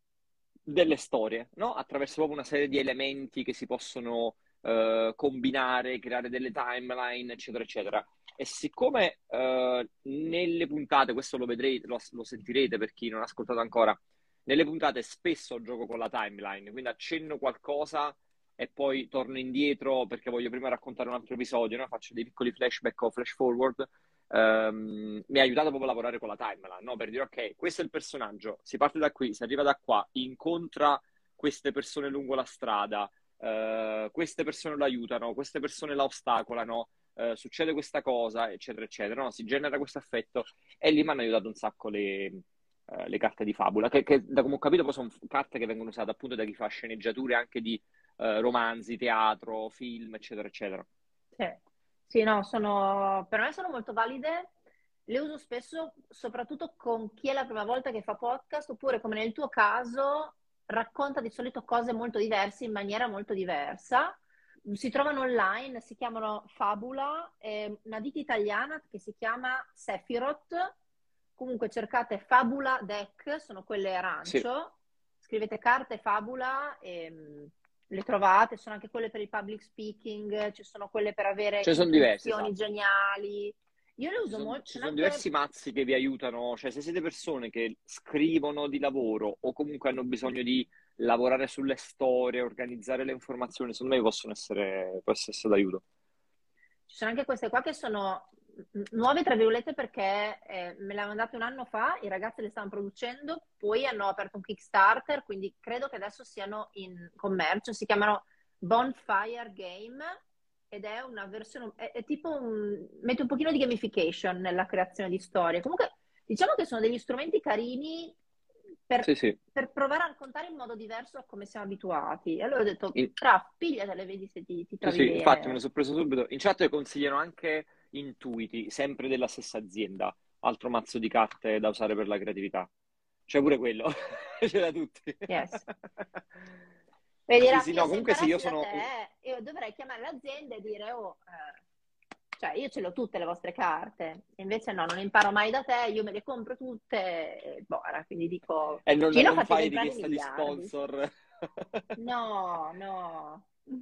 delle storie, no? Attraverso proprio una serie di elementi che si possono combinare, creare delle timeline, eccetera, eccetera. E siccome nelle puntate, questo lo vedrete, lo sentirete per chi non ha ascoltato ancora, nelle puntate spesso gioco con la timeline, quindi accenno qualcosa e poi torno indietro perché voglio prima raccontare un altro episodio, no? Faccio dei piccoli flashback o flash forward. Mi ha aiutato proprio a lavorare con la timeline, no? Per dire, ok, questo è il personaggio, si parte da qui, si arriva da qua, incontra queste persone lungo la strada, queste persone lo aiutano, queste persone la ostacolano, succede questa cosa, eccetera, eccetera, no? Si genera questo affetto e lì mi hanno aiutato un sacco le carte di fabula, che da come ho capito poi sono carte che vengono usate appunto da chi fa sceneggiature anche di romanzi, teatro, film, eccetera, eccetera. Sì, sì, no, per me sono molto valide. Le uso spesso, soprattutto con chi è la prima volta che fa podcast, oppure come nel tuo caso, racconta di solito cose molto diverse in maniera molto diversa. Si trovano online, si chiamano Fabula, è una ditta italiana che si chiama Sephiroth. Comunque cercate Fabula Deck, sono quelle Sì, arancio. Scrivete carte Fabula e le trovate, sono anche quelle per il public speaking, ci sono quelle per avere ce ne sono diverse, intuizioni esatto. geniali. Io le uso molto, Ci sono sono anche... diversi mazzi che vi aiutano, cioè se siete persone che scrivono di lavoro o comunque hanno bisogno di lavorare sulle storie, organizzare le informazioni, secondo me possono essere d'aiuto. Ci sono anche queste qua che sono nuove, tra virgolette, perché me le hanno mandate un anno fa, i ragazzi le stavano producendo, poi hanno aperto un Kickstarter, quindi credo che adesso siano in commercio, si chiamano Bonfire Game ed è una versione, è tipo mette un pochino di gamification nella creazione di storie. Comunque, diciamo che sono degli strumenti carini per, Sì, sì. per provare a raccontare in modo diverso a come siamo abituati. E allora ho detto, In- pigliatele, vedi se ti sì, trovi sì, infatti me lo bene. sono preso subito. In chat consigliano anche Intuiti, sempre della stessa azienda, altro mazzo di carte da usare per la creatività. C'è pure quello, c'è da tutti. Yes. Vedi, Sì, Raffi, sì, io no, se comunque sì, io imparassi da sono... te, io dovrei chiamare l'azienda e dire, oh, cioè io ce l'ho tutte le vostre carte, invece no, non imparo mai da te, io me le compro tutte, e boh, quindi dico, E non, Cino non fate fai comprare richiesta di miliardi. sponsor. No, no.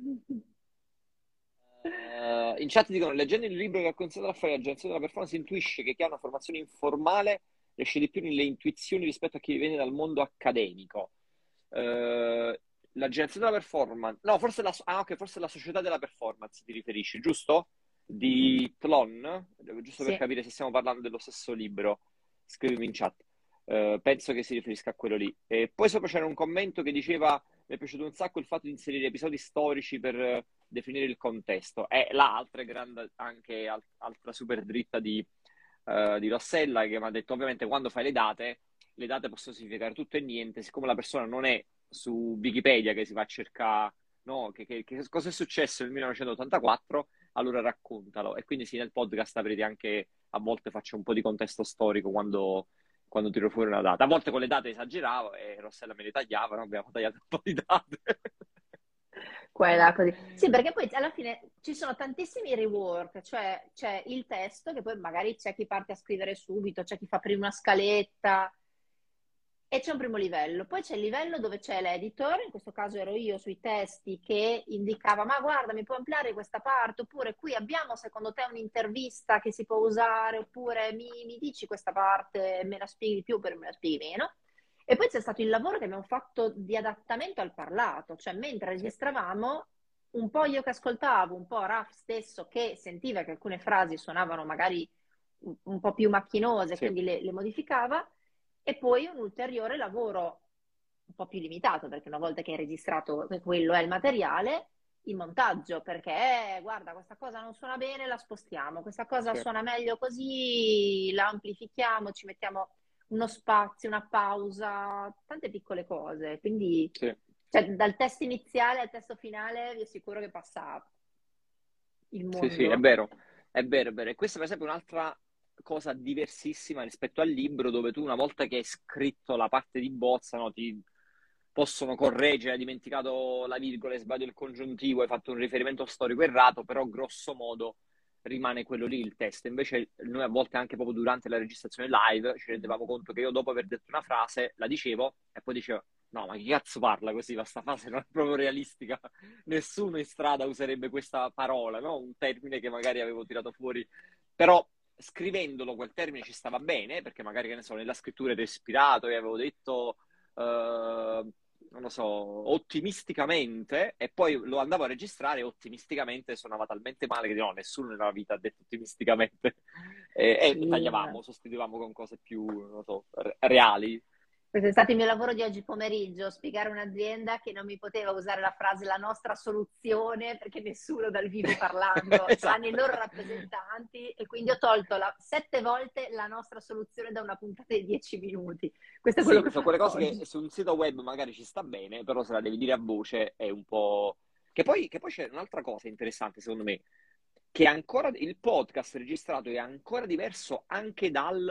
In chat dicono, leggendo il libro che ha consigliato Raffaele, l'agenzia della performance intuisce che chi ha una formazione informale riesce di più nelle intuizioni rispetto a chi viene dal mondo accademico. L'agenzia della performance, no, forse ok, forse la società della performance ti riferisci, giusto? Di Tlon, giusto per Sì. capire se stiamo parlando dello stesso libro, scrivimi in chat. Penso che si riferisca a quello lì. E poi sopra c'era un commento che diceva: mi è piaciuto un sacco il fatto di inserire episodi storici per definire il contesto. E l'altra grande, anche altra super dritta di Rossella, che mi ha detto: ovviamente, quando fai le date possono significare tutto e niente. Siccome la persona non è su Wikipedia che si va a cercare, no, che cosa è successo nel 1984, allora raccontalo. E quindi sì, nel podcast avrete anche, a volte faccio un po' di contesto storico quando tiro fuori una data. A volte con le date esageravo e Rossella me le tagliava, no? Abbiamo tagliato un po' di date. Qua e là, così. Sì, perché poi alla fine ci sono tantissimi rework, cioè c'è il testo che poi magari c'è chi parte a scrivere subito, c'è chi fa prima una scaletta e c'è un primo livello. Poi c'è il livello dove c'è l'editor, in questo caso ero io sui testi, che indicava, ma guarda, mi puoi ampliare questa parte, oppure qui abbiamo secondo te un'intervista che si può usare, oppure mi dici questa parte, me la spieghi di più, oppure me la spieghi meno. E poi c'è stato il lavoro che abbiamo fatto di adattamento al parlato, cioè mentre Sì, registravamo, un po' io che ascoltavo, un po' Raf stesso che sentiva che alcune frasi suonavano magari un po' più macchinose, sì, quindi le modificava, e poi un ulteriore lavoro un po' più limitato, perché una volta che hai registrato che quello è il materiale, il montaggio, perché guarda, questa cosa non suona bene, la spostiamo, questa cosa sì, suona meglio così, la amplifichiamo, ci mettiamo uno spazio, una pausa, tante piccole cose. Quindi, sì. cioè, dal testo iniziale al testo finale vi assicuro che passa il Sì, sì, è mondo. vero, è vero, è vero. E questa per esempio è un'altra cosa diversissima rispetto al libro, dove tu una volta che hai scritto la parte di bozza, no, ti possono correggere, hai dimenticato la virgola, hai sbagliato il congiuntivo, hai fatto un riferimento storico errato, però grosso modo rimane quello lì il testo. Invece noi a volte anche proprio durante la registrazione live ci rendevamo conto che io dopo aver detto una frase la dicevo e poi dicevo no, ma chi cazzo parla così? Questa frase non è proprio realistica. Nessuno in strada userebbe questa parola, no? Un termine che magari avevo tirato fuori. Però scrivendolo quel termine ci stava bene, perché magari, che ne so, nella scrittura ero ispirato e avevo detto, non lo so, ottimisticamente, e poi lo andavo a registrare e ottimisticamente suonava talmente male che no, nessuno nella vita ha detto ottimisticamente. E Sì, tagliavamo, sostituivamo con cose più, non lo so, reali. questo è stato il mio lavoro di oggi pomeriggio, spiegare a un'azienda che non mi poteva usare la frase la nostra soluzione perché nessuno dal vivo parlando, tranne i Esatto. loro rappresentanti, e quindi ho tolto 7 volte la nostra soluzione da una puntata di 10 minuti. Questo è quello Sì, che ho sono quelle fatto cose oggi. che su un sito web magari ci sta bene, però se la devi dire a voce è un po'... che poi c'è un'altra cosa interessante, secondo me, che ancora il podcast registrato è ancora diverso anche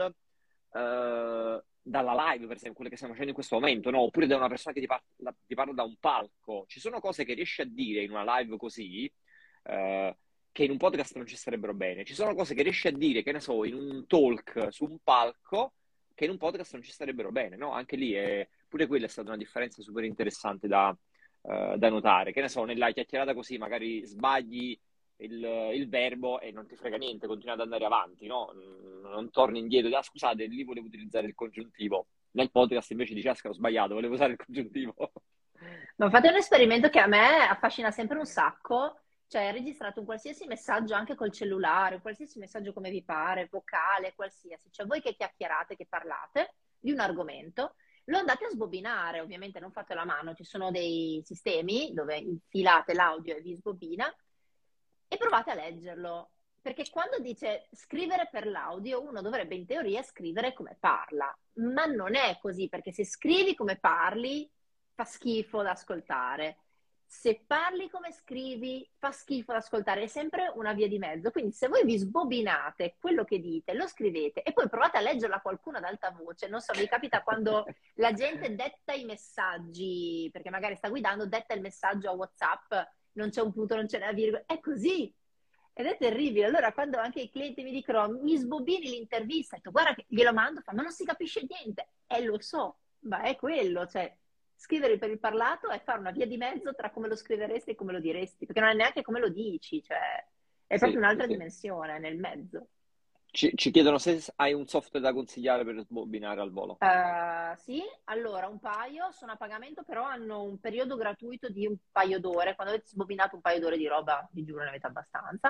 dalla live, per esempio, quelle che stiamo facendo in questo momento, no? Oppure da una persona che ti parla da un palco. Ci sono cose che riesci a dire in una live così, che in un podcast non ci starebbero bene. Ci sono cose che riesci a dire, che ne so, in un talk su un palco, che in un podcast non ci starebbero bene, no? Anche lì pure quella è stata una differenza super interessante da notare. Che ne so, nella chiacchierata così magari sbagli il verbo e non ti frega niente, continui ad andare avanti, no? Non torni indietro, ah, scusate, lì volevo utilizzare il congiuntivo. Nel podcast invece dici, ah, ho sbagliato, volevo usare il congiuntivo. Ma fate un esperimento che a me affascina sempre un sacco, cioè registrate un qualsiasi messaggio anche col cellulare, un qualsiasi messaggio come vi pare, vocale, qualsiasi, cioè voi che chiacchierate, che parlate di un argomento, lo andate a sbobinare, ovviamente non fate la mano, ci sono dei sistemi dove infilate l'audio e vi sbobina e provate a leggerlo. perché quando dice scrivere per l'audio, uno dovrebbe in teoria scrivere come parla, ma non è così, perché se scrivi come parli fa schifo da ascoltare. Se parli come scrivi, fa schifo da ascoltare, è sempre una via di mezzo. Quindi se voi vi sbobinate quello che dite, lo scrivete e poi provate a leggerlo a qualcuno ad alta voce, non so, mi capita quando la gente detta i messaggi, perché magari sta guidando, detta il messaggio a WhatsApp, non c'è un punto, non c'è una virgola, è così. Ed è terribile. Allora, quando anche i clienti mi dicono mi sbobini l'intervista, ho detto, guarda che glielo mando, fa, ma non si capisce niente. Lo so, ma è quello, cioè scrivere per il parlato è fare una via di mezzo tra come lo scriveresti e come lo diresti, perché non è neanche come lo dici, cioè è proprio Sì, sì, un'altra sì. dimensione nel mezzo. Ci chiedono se hai un software da consigliare per sbobinare al volo. Sì, allora un paio sono a pagamento, però hanno un periodo gratuito di un paio d'ore. Quando avete sbobinato un paio d'ore di roba, vi giuro, ne avete abbastanza.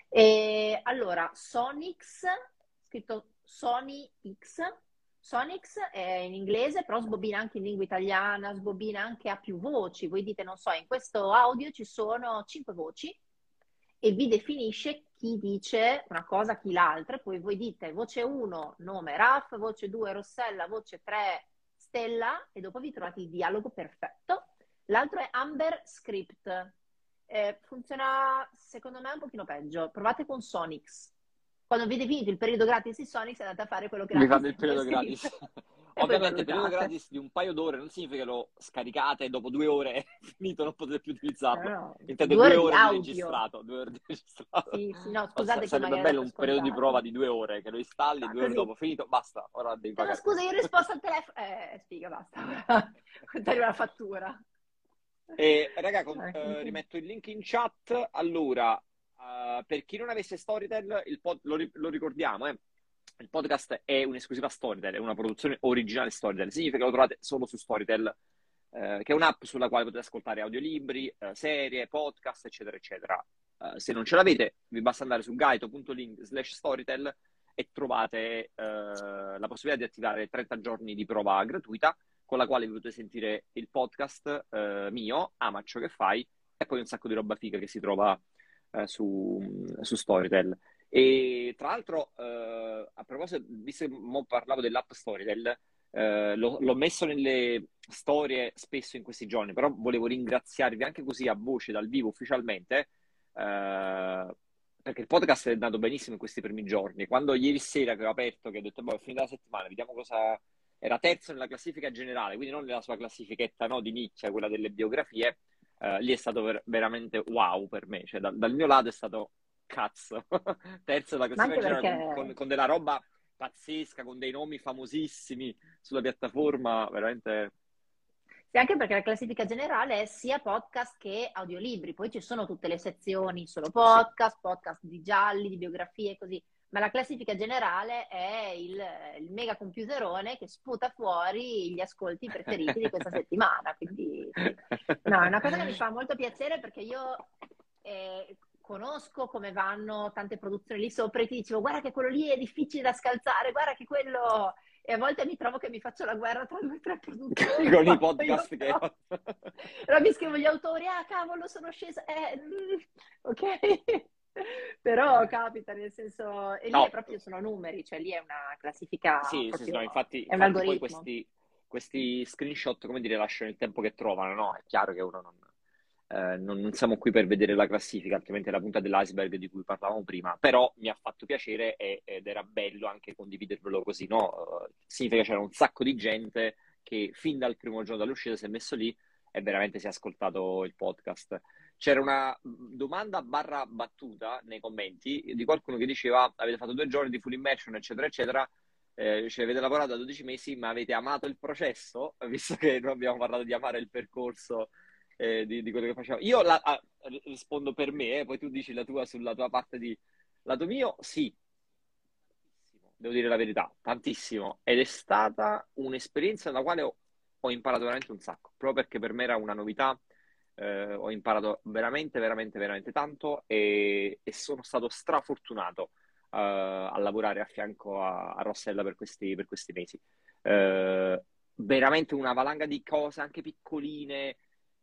E allora, Sonix, scritto Sony X. Sonix è in inglese, però sbobina anche in lingua italiana, sbobina anche a più voci. Voi dite, non so, in questo audio ci sono 5 voci e vi definisce chi dice una cosa, chi l'altra, poi voi dite voce 1, nome Raf, voce 2, Rossella, voce 3, Stella, e dopo vi trovate il dialogo perfetto. L'altro è Amber Script. Funziona secondo me un pochino peggio. Provate con Sonix. Quando avete finito il periodo gratis di Sonix andate a fare quello Vi gratis fanno di il Amber periodo Script gratis. e poi Ovviamente il periodo valutate. gratis di un paio d'ore non significa che lo scaricate e dopo 2 ore è finito, non potete più No, utilizzarlo. no, Intendo 2 ore due di ore di audio. registrato, 2 ore di registrato. Sì, sì, no, No, scusate che sarebbe magari bello date un periodo di prova scontato. di 2 ore, che lo installi, 2 ore Così. dopo finito, basta, ora devi No, pagare. scusa, io ho risposto al telefono. Sfiga, basta. Quanto arriva la fattura? E raga, Così. rimetto il link in chat. Allora, per chi non avesse Storytel, lo ricordiamo, il podcast è un'esclusiva Storytel, è una produzione originale Storytel. Significa che lo trovate solo su Storytel, che è un'app sulla quale potete ascoltare audiolibri, serie, podcast, eccetera, eccetera. Se non ce l'avete, vi basta andare su gaito.link/storytel e trovate la possibilità di attivare 30 giorni di prova gratuita con la quale vi potete sentire il podcast mio, Ama ciò che fai, e poi un sacco di roba figa che si trova su Storytel. E tra l'altro, a proposito, visto che mo parlavo dell'app Storytel, l'ho messo nelle storie spesso in questi giorni, però volevo ringraziarvi anche così a voce, dal vivo, ufficialmente, perché il podcast è andato benissimo in questi primi giorni. Quando ieri sera che ho aperto, che ho detto, boh, è finita la settimana, vediamo cosa... Era terzo nella classifica generale, quindi non nella sua classifichetta, no, di nicchia, quella delle biografie. Lì è stato veramente wow per me, cioè dal mio lato è stato cazzo, terzo nella Ma classifica anche generale con, perché, con della roba pazzesca, con dei nomi famosissimi sulla piattaforma, veramente... sì, anche perché la classifica generale è sia podcast che audiolibri, poi ci sono tutte le sezioni, solo Sì. podcast, podcast di gialli, di biografie e così, ma la classifica generale è il mega computerone che sputa fuori gli ascolti preferiti di questa settimana, quindi sì. No, è una cosa che mi fa molto piacere perché io conosco come vanno tante produzioni lì sopra e ti dicevo guarda che quello lì è difficile da scalzare, guarda che quello... E a volte mi trovo che mi faccio la guerra tra 2 o 3 produttori Con i quando io podcast che però... ho. Allora mi scrivo gli autori, ah cavolo sono scesa, ok? Però capita, nel senso... E lì è No, proprio, sono numeri, cioè lì è una classifica sì, sì, sì, no, proprio... infatti, È un infatti poi algoritmo. questi screenshot, come dire, lasciano il tempo che trovano, no? È chiaro che uno non siamo qui per vedere la classifica, altrimenti è la punta dell'iceberg di cui parlavamo prima, però mi ha fatto piacere ed era bello anche condividervelo così, no? Significa che c'era un sacco di gente che fin dal primo giorno dall'uscita si è messo lì e veramente si è ascoltato il podcast. C'era una domanda barra battuta nei commenti di qualcuno che diceva avete fatto 2 giorni di full immersion, eccetera, eccetera, cioè avete lavorato da 12 mesi, ma avete amato il processo? Visto che noi abbiamo parlato di amare il percorso di quello che facciamo. Io rispondo per me, poi tu dici la tua sulla tua parte di... Lato mio, sì, tantissimo, devo dire la verità, tantissimo. Ed è stata un'esperienza nella quale ho imparato veramente un sacco, proprio perché per me era una novità. Ho imparato veramente, veramente, veramente tanto e sono stato strafortunato a lavorare a fianco a Rossella per questi mesi. Veramente una valanga di cose anche piccoline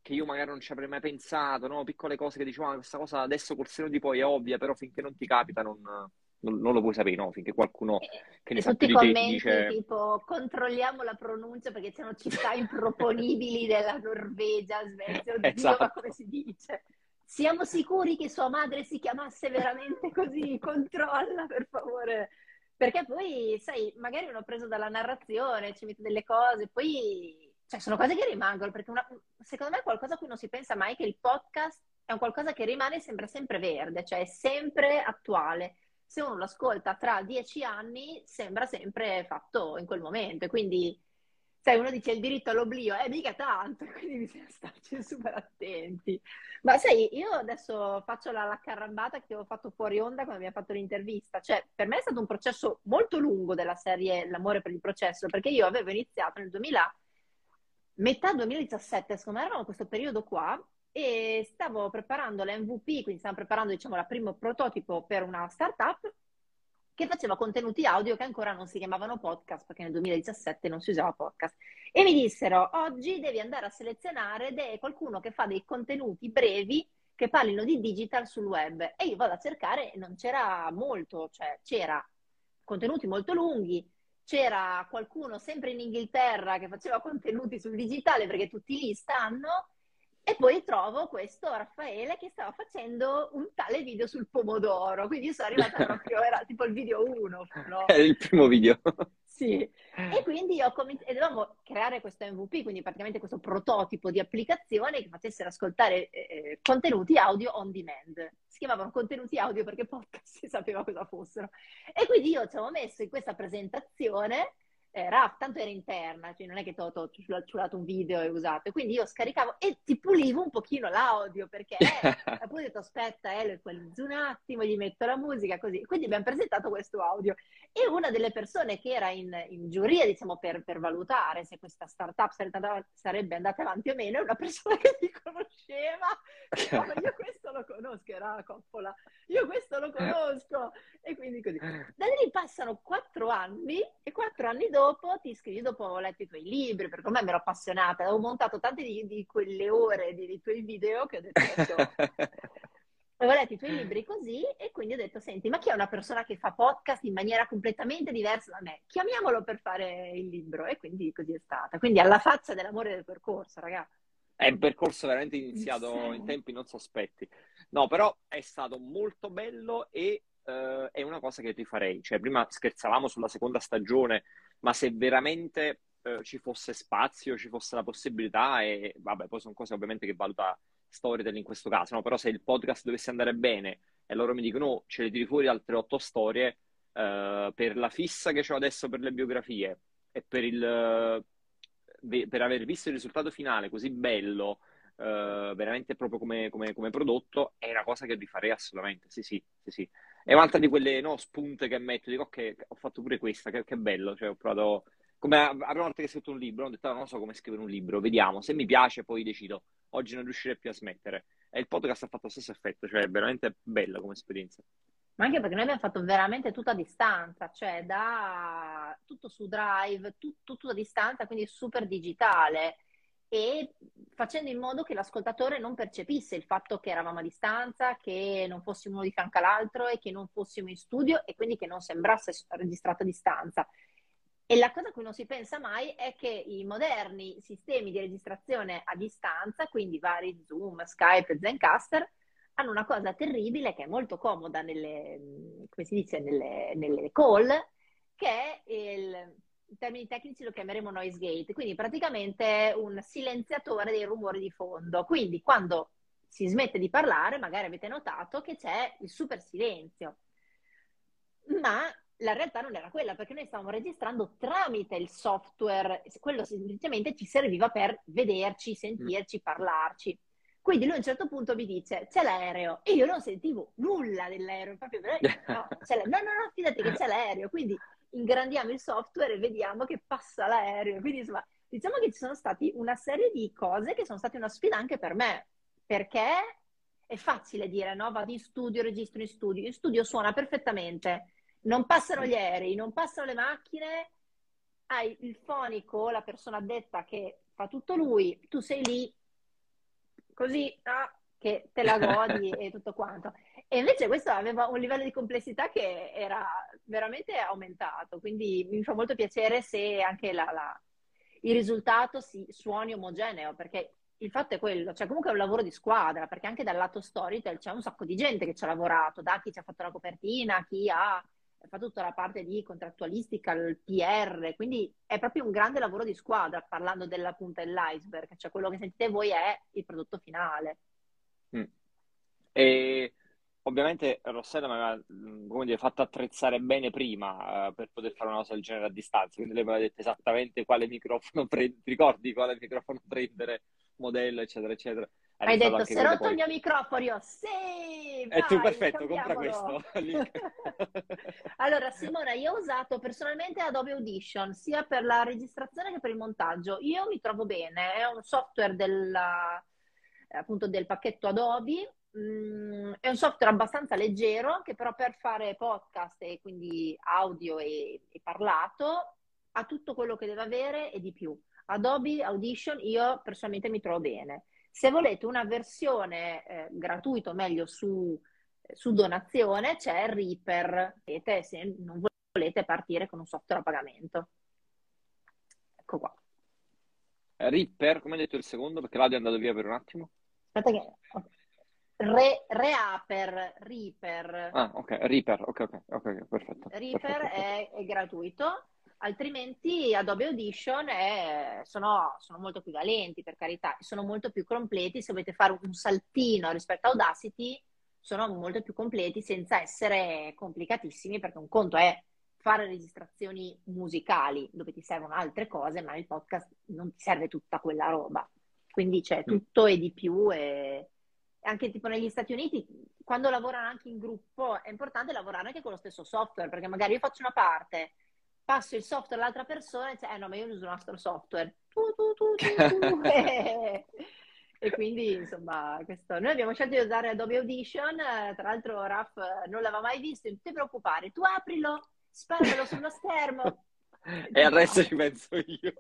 che io magari non ci avrei mai pensato, no? Piccole cose che dicevo, questa cosa adesso col senno di poi è ovvia, però finché non ti capita non lo puoi sapere, no? Finché qualcuno che ne E sa tutti più i di te ti commenti dice... tipo controlliamo la pronuncia perché c'erano città improponibili della Norvegia, Svezia, oddio, ma come Esatto. si dice? Siamo sicuri che sua madre si chiamasse veramente così? Controlla, per favore. Perché poi, sai, magari uno preso dalla narrazione, ci mette delle cose, poi, cioè, sono cose che rimangono, perché secondo me è qualcosa a cui non si pensa mai, che il podcast è un qualcosa che rimane e sembra sempre verde, cioè è sempre attuale. Se uno lo ascolta tra 10 anni, sembra sempre fatto in quel momento. E quindi, sai, uno dice il diritto all'oblio, mica tanto, quindi bisogna starci super attenti. Ma sai, io adesso faccio la carrambata che ho fatto fuori onda quando abbiamo fatto l'intervista. Cioè, per me è stato un processo molto lungo della serie L'amore per il processo, perché io avevo iniziato nel 2000, metà 2017, secondo me eravamo in questo periodo qua, e stavo preparando l'MVP, quindi stavo preparando, diciamo, la primo prototipo per una startup che faceva contenuti audio che ancora non si chiamavano podcast, perché nel 2017 non si usava podcast. E mi dissero, oggi devi andare a selezionare qualcuno che fa dei contenuti brevi che parlino di digital sul web. E io vado a cercare e non c'era molto, cioè c'era contenuti molto lunghi, c'era qualcuno sempre in Inghilterra che faceva contenuti sul digitale perché tutti lì stanno, e poi trovo questo Raffaele che stava facendo un tale video sul pomodoro, quindi io sono arrivata proprio, era tipo il video 1, È no? il primo video. Sì, e quindi ho cominciato, e dovevamo creare questo MVP, quindi praticamente questo prototipo di applicazione che facesse ascoltare contenuti audio on demand. Si chiamavano contenuti audio perché podcast si sapeva cosa fossero. E quindi io ci avevo messo in questa presentazione, tanto era interna, cioè non è che ti ho ciulato un video e usato, e quindi io scaricavo e ti pulivo un pochino l'audio perché appunto ho detto aspetta, lo equalizzo un attimo, gli metto la musica così. Quindi abbiamo presentato questo audio. E una delle persone che era in giuria, diciamo, per valutare se questa startup sarebbe andata avanti o meno, è una persona che mi conosceva, che fa, ma io questo lo conosco, era Coppola, io questo lo conosco, e quindi così. Da lì passano 4 anni, e 4 anni dopo ti scrivi, dopo ho letto i tuoi libri, perché ormai mi ero appassionata, avevo montato tante di quelle ore di tuoi video che ho detto adesso... Avevo letto i tuoi libri così, e quindi ho detto, senti, ma chi è una persona che fa podcast in maniera completamente diversa da me? Chiamiamolo per fare il libro. E quindi così è stata. Quindi alla faccia dell'amore del percorso, ragazzi. È un percorso veramente iniziato in tempi non sospetti. No, però è stato molto bello e è una cosa che rifarei. Cioè, prima scherzavamo sulla seconda stagione, ma se veramente ci fosse spazio, ci fosse la possibilità, e vabbè, poi sono cose ovviamente che valuta Storytel in questo caso, no? Però se il podcast dovesse andare bene e loro mi dicono, "Oh, ce le tiri fuori altre 8 storie, per la fissa che ho adesso per le biografie e per aver visto il risultato finale così bello, veramente proprio come prodotto, è una cosa che rifarei assolutamente. Sì, sì, sì, sì. È un'altra di quelle, no, spunte che metto, dico, ok, ho fatto pure questa, che bello, cioè ho provato... Come la prima volta che ho scritto un libro, ho detto, "Ah, non so come scrivere un libro, vediamo, se mi piace poi decido, oggi non riuscirei più a smettere." E il podcast ha fatto lo stesso effetto, cioè è veramente bello come esperienza. Ma anche perché noi abbiamo fatto veramente tutto a distanza, cioè da tutto su Drive, tutto a distanza, quindi super digitale, e facendo in modo che l'ascoltatore non percepisse il fatto che eravamo a distanza, che non fossimo uno di fianco all'altro e che non fossimo in studio, e quindi che non sembrasse registrato a distanza. E la cosa a cui non si pensa mai è che i moderni sistemi di registrazione a distanza, quindi vari Zoom, Skype, Zencaster, hanno una cosa terribile che è molto comoda come si dice, nelle call, che è in termini tecnici lo chiameremo noise gate, quindi praticamente un silenziatore dei rumori di fondo. Quindi quando si smette di parlare, magari avete notato che c'è il super silenzio. Ma la realtà non era quella, perché noi stavamo registrando tramite il software, quello semplicemente ci serviva per vederci, Mm. sentirci, parlarci. Quindi lui a un certo punto mi dice, c'è l'aereo, e io non sentivo nulla dell'aereo, proprio, no, no, fidati che c'è l'aereo, quindi ingrandiamo il software e vediamo che passa l'aereo. Quindi insomma, diciamo che ci sono stati una serie di cose che sono state una sfida anche per me, perché è facile dire, no? Vado in studio, registro in studio suona perfettamente, non passano gli aerei, non passano le macchine, hai il fonico, la persona addetta che fa tutto lui, tu sei lì così, che te la godi e tutto quanto. E invece questo aveva un livello di complessità che era veramente aumentato, quindi mi fa molto piacere se anche il risultato si suoni omogeneo, perché il fatto è quello, cioè comunque è un lavoro di squadra, perché anche dal lato Storytel c'è un sacco di gente che ci ha lavorato, da chi ci ha fatto la copertina, chi ha fatto tutta la parte di contrattualistica, il PR, quindi è proprio un grande lavoro di squadra, parlando della punta dell'iceberg, cioè quello che sentite voi è il prodotto finale. Mm. E ovviamente Rossella mi aveva, come dire, fatto attrezzare bene prima, per poter fare una cosa del genere a distanza, quindi lei mi aveva detto esattamente quale microfono prendere, ricordi quale microfono prendere, modello, eccetera, eccetera. Hai Hai realizzato detto, anche si è quello rotto il poi. mio microfono, io, sì, E tu, vai, perfetto, compra cambiamolo. questo. Link. Allora, Simona, io ho usato personalmente Adobe Audition sia per la registrazione che per il montaggio. Io mi trovo bene, è un software appunto del pacchetto Adobe. È un software abbastanza leggero che però per fare podcast e quindi audio e parlato ha tutto quello che deve avere e di più. Adobe Audition io personalmente mi trovo bene. Se volete una versione gratuita, o meglio su donazione, c'è Reaper, se non volete partire con un software a pagamento. Ecco qua. Reaper, come hai detto il secondo? Perché l'audio è andato via per un attimo. Aspetta che... Reaper. Ah, ok, Reaper, ok, perfetto, Reaper perfetto, perfetto. è gratuito, altrimenti Adobe Audition sono molto equivalenti, per carità, sono molto più completi. Se volete fare un saltino rispetto a Audacity, sono molto più completi senza essere complicatissimi, perché un conto è fare registrazioni musicali dove ti servono altre cose, ma nel podcast non ti serve tutta quella roba. Quindi c'è Mm. tutto e di più e anche tipo negli Stati Uniti, quando lavorano anche in gruppo, è importante lavorare anche con lo stesso software, perché magari io faccio una parte, passo il software all'altra persona e dice, no, ma io uso un altro software. Tu. E quindi, insomma, questo. Noi abbiamo scelto di usare Adobe Audition, tra l'altro Raf non l'aveva mai visto, non ti preoccupare, tu aprilo, sparamelo sullo schermo e E ti al resto fai. ci penso io.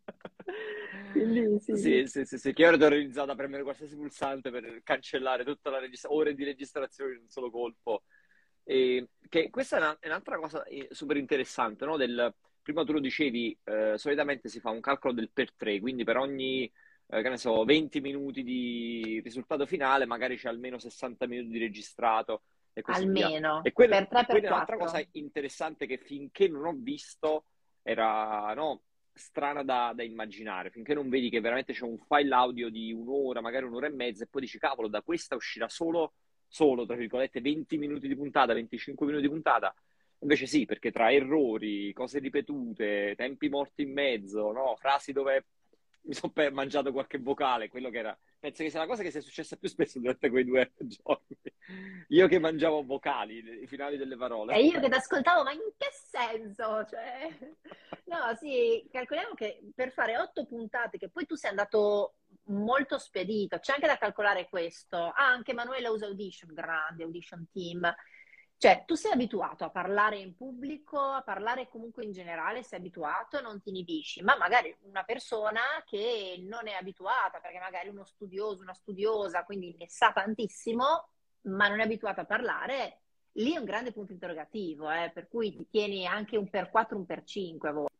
Quindi sì. Sì, che ora ho realizzato a premere qualsiasi pulsante per cancellare tutta la ore di registrazione in un solo colpo. E che questa è un'altra cosa super interessante, no? Prima tu lo dicevi, solitamente si fa un calcolo del per tre, quindi per ogni, che ne so, 20 minuti di risultato finale, magari c'è almeno 60 minuti di registrato e così via. Almeno E quello, per 3 per quella è un'altra cosa 4. interessante che finché non ho visto era, no, strana da immaginare, finché non vedi che veramente c'è un file audio di un'ora, magari un'ora e mezza, e poi dici, cavolo, da questa uscirà solo, tra virgolette, 20 minuti di puntata, 25 minuti di puntata. Invece sì, perché tra errori, cose ripetute, tempi morti in mezzo, no? Frasi dove mi sono mangiato qualche vocale, quello che era. Penso che sia la cosa che sia successa più spesso durante quei 2 giorni. Io che mangiavo vocali, i finali delle E parole. io che ti ascoltavo, ma in che senso? Cioè, no, sì, calcoliamo che per fare 8 puntate, che poi tu sei andato molto spedito, c'è anche da calcolare questo. Ah, anche Emanuele usa Audition, grande Audition Team. Cioè, tu sei abituato a parlare in pubblico, a parlare comunque in generale, sei abituato, non ti inibisci, ma magari una persona che non è abituata, perché magari uno studioso, una studiosa, quindi ne sa tantissimo, ma non è abituata a parlare, lì è un grande punto interrogativo, per cui ti tieni anche un per 4, un per 5 a volte.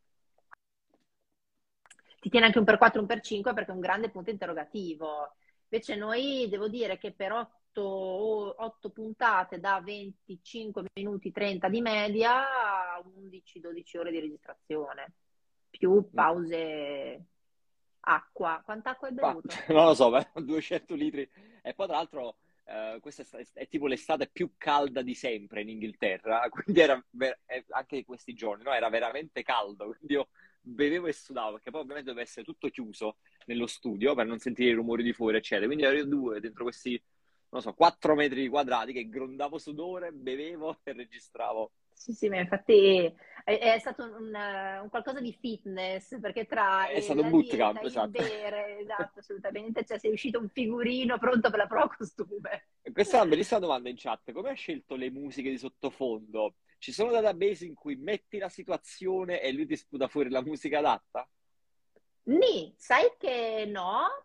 Ti tieni anche un per 4, un per 5 perché è un grande punto interrogativo. Invece noi devo dire che per 8 puntate da 25 minuti 30 di media, 11-12 ore di registrazione, più pause acqua. Quanta acqua hai Ma, bevuto? non lo so, 200 litri. E poi tra l'altro questa è tipo l'estate più calda di sempre in Inghilterra, quindi anche questi giorni, no? Era veramente caldo, quindi io bevevo e sudavo, perché poi ovviamente doveva essere tutto chiuso nello studio per non sentire i rumori di fuori, eccetera. Quindi ero io due dentro questi, non so, 4 metri quadrati che grondavo sudore, bevevo e registravo. Sì, sì, ma infatti è stato un qualcosa di fitness, perché tra È stato un la dieta, bootcamp, il esatto. bere, esatto, assolutamente, cioè sei uscito un figurino pronto per la prova costume. Questa è una bellissima domanda in chat. Come hai scelto le musiche di sottofondo? Ci sono database in cui metti la situazione e lui ti sputa fuori la musica adatta? Nì, sai che no,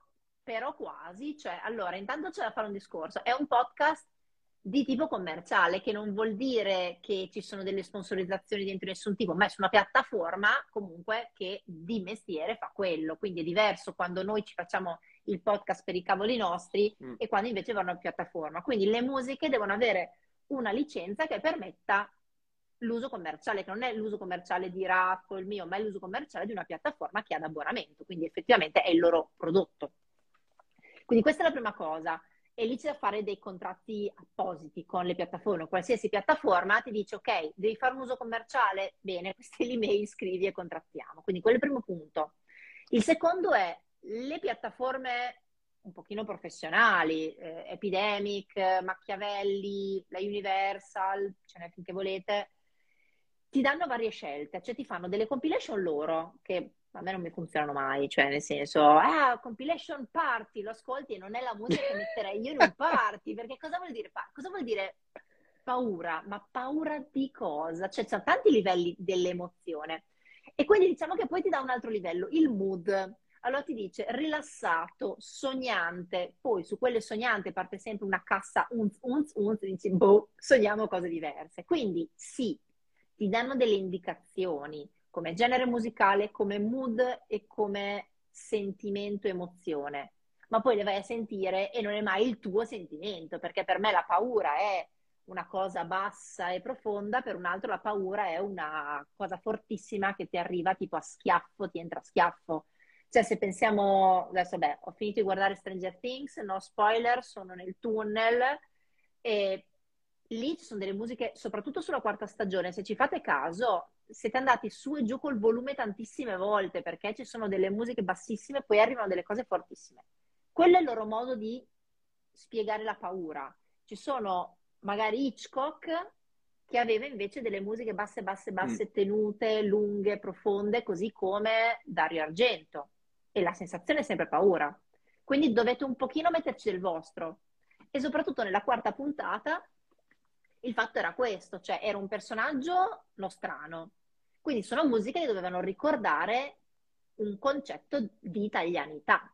però quasi, cioè, allora, intanto c'è da fare un discorso, è un podcast di tipo commerciale, che non vuol dire che ci sono delle sponsorizzazioni dentro nessun tipo, ma è su una piattaforma comunque che di mestiere fa quello, quindi è diverso quando noi ci facciamo il podcast per i cavoli nostri e quando invece vanno a piattaforma. Quindi le musiche devono avere una licenza che permetta l'uso commerciale, che non è l'uso commerciale di Raffa, il mio, ma è l'uso commerciale di una piattaforma che ha d'abbonamento, quindi effettivamente è il loro prodotto. Quindi questa è la prima cosa. E lì c'è da fare dei contratti appositi con le piattaforme. Qualsiasi piattaforma ti dice, ok, devi fare un uso commerciale? Bene, queste email scrivi e contrattiamo. Quindi quello è il primo punto. Il secondo è le piattaforme un pochino professionali, Epidemic, Machiavelli, la Universal, ce n'è finché volete, ti danno varie scelte, cioè ti fanno delle compilation loro, che a me non mi funzionano mai, cioè nel senso, compilation party, lo ascolti e non è la musica che metterei io in un party, perché cosa vuol dire? Cosa vuol dire paura? Ma paura di cosa? Cioè, ci sono tanti livelli dell'emozione. E quindi diciamo che poi ti dà un altro livello, il mood. Allora ti dice rilassato, sognante, poi su quelle sognante parte sempre una cassa unz, unz, unz, dici, boh, sogniamo cose diverse. Quindi sì, ti danno delle indicazioni come genere musicale, come mood e come sentimento, emozione. Ma poi le vai a sentire e non è mai il tuo sentimento, perché per me la paura è una cosa bassa e profonda, per un altro la paura è una cosa fortissima che ti arriva tipo a schiaffo, ti entra a schiaffo. Cioè se pensiamo, adesso beh, ho finito di guardare Stranger Things, no spoiler, sono nel tunnel e lì ci sono delle musiche, soprattutto sulla quarta stagione, se ci fate caso, siete andati su e giù col volume tantissime volte perché ci sono delle musiche bassissime e poi arrivano delle cose fortissime. Quello è il loro modo di spiegare la paura. Ci sono magari Hitchcock che aveva invece delle musiche basse, basse, basse, tenute, lunghe, profonde, così come Dario Argento. E la sensazione è sempre paura. Quindi dovete un pochino metterci del vostro. E soprattutto nella quarta puntata il fatto era questo, cioè era un personaggio nostrano. Quindi sono musiche che dovevano ricordare un concetto di italianità.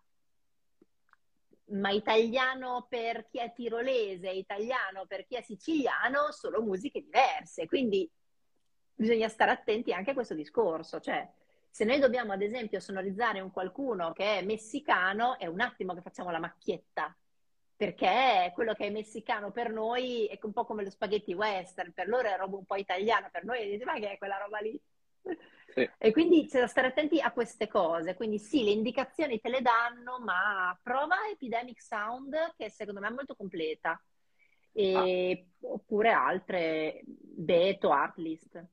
Ma italiano per chi è tirolese, italiano per chi è siciliano, sono musiche diverse. Quindi bisogna stare attenti anche a questo discorso. Cioè, se noi dobbiamo, ad esempio, sonorizzare un qualcuno che è messicano, è un attimo che facciamo la macchietta. Perché quello che è messicano per noi è un po' come lo spaghetti western, per loro è roba un po' italiana, per noi dice, ma che è quella roba lì? Sì. E quindi c'è da stare attenti a queste cose. Quindi sì, le indicazioni te le danno, ma prova Epidemic Sound, che secondo me è molto completa. Oppure altre, Beto, Artlist.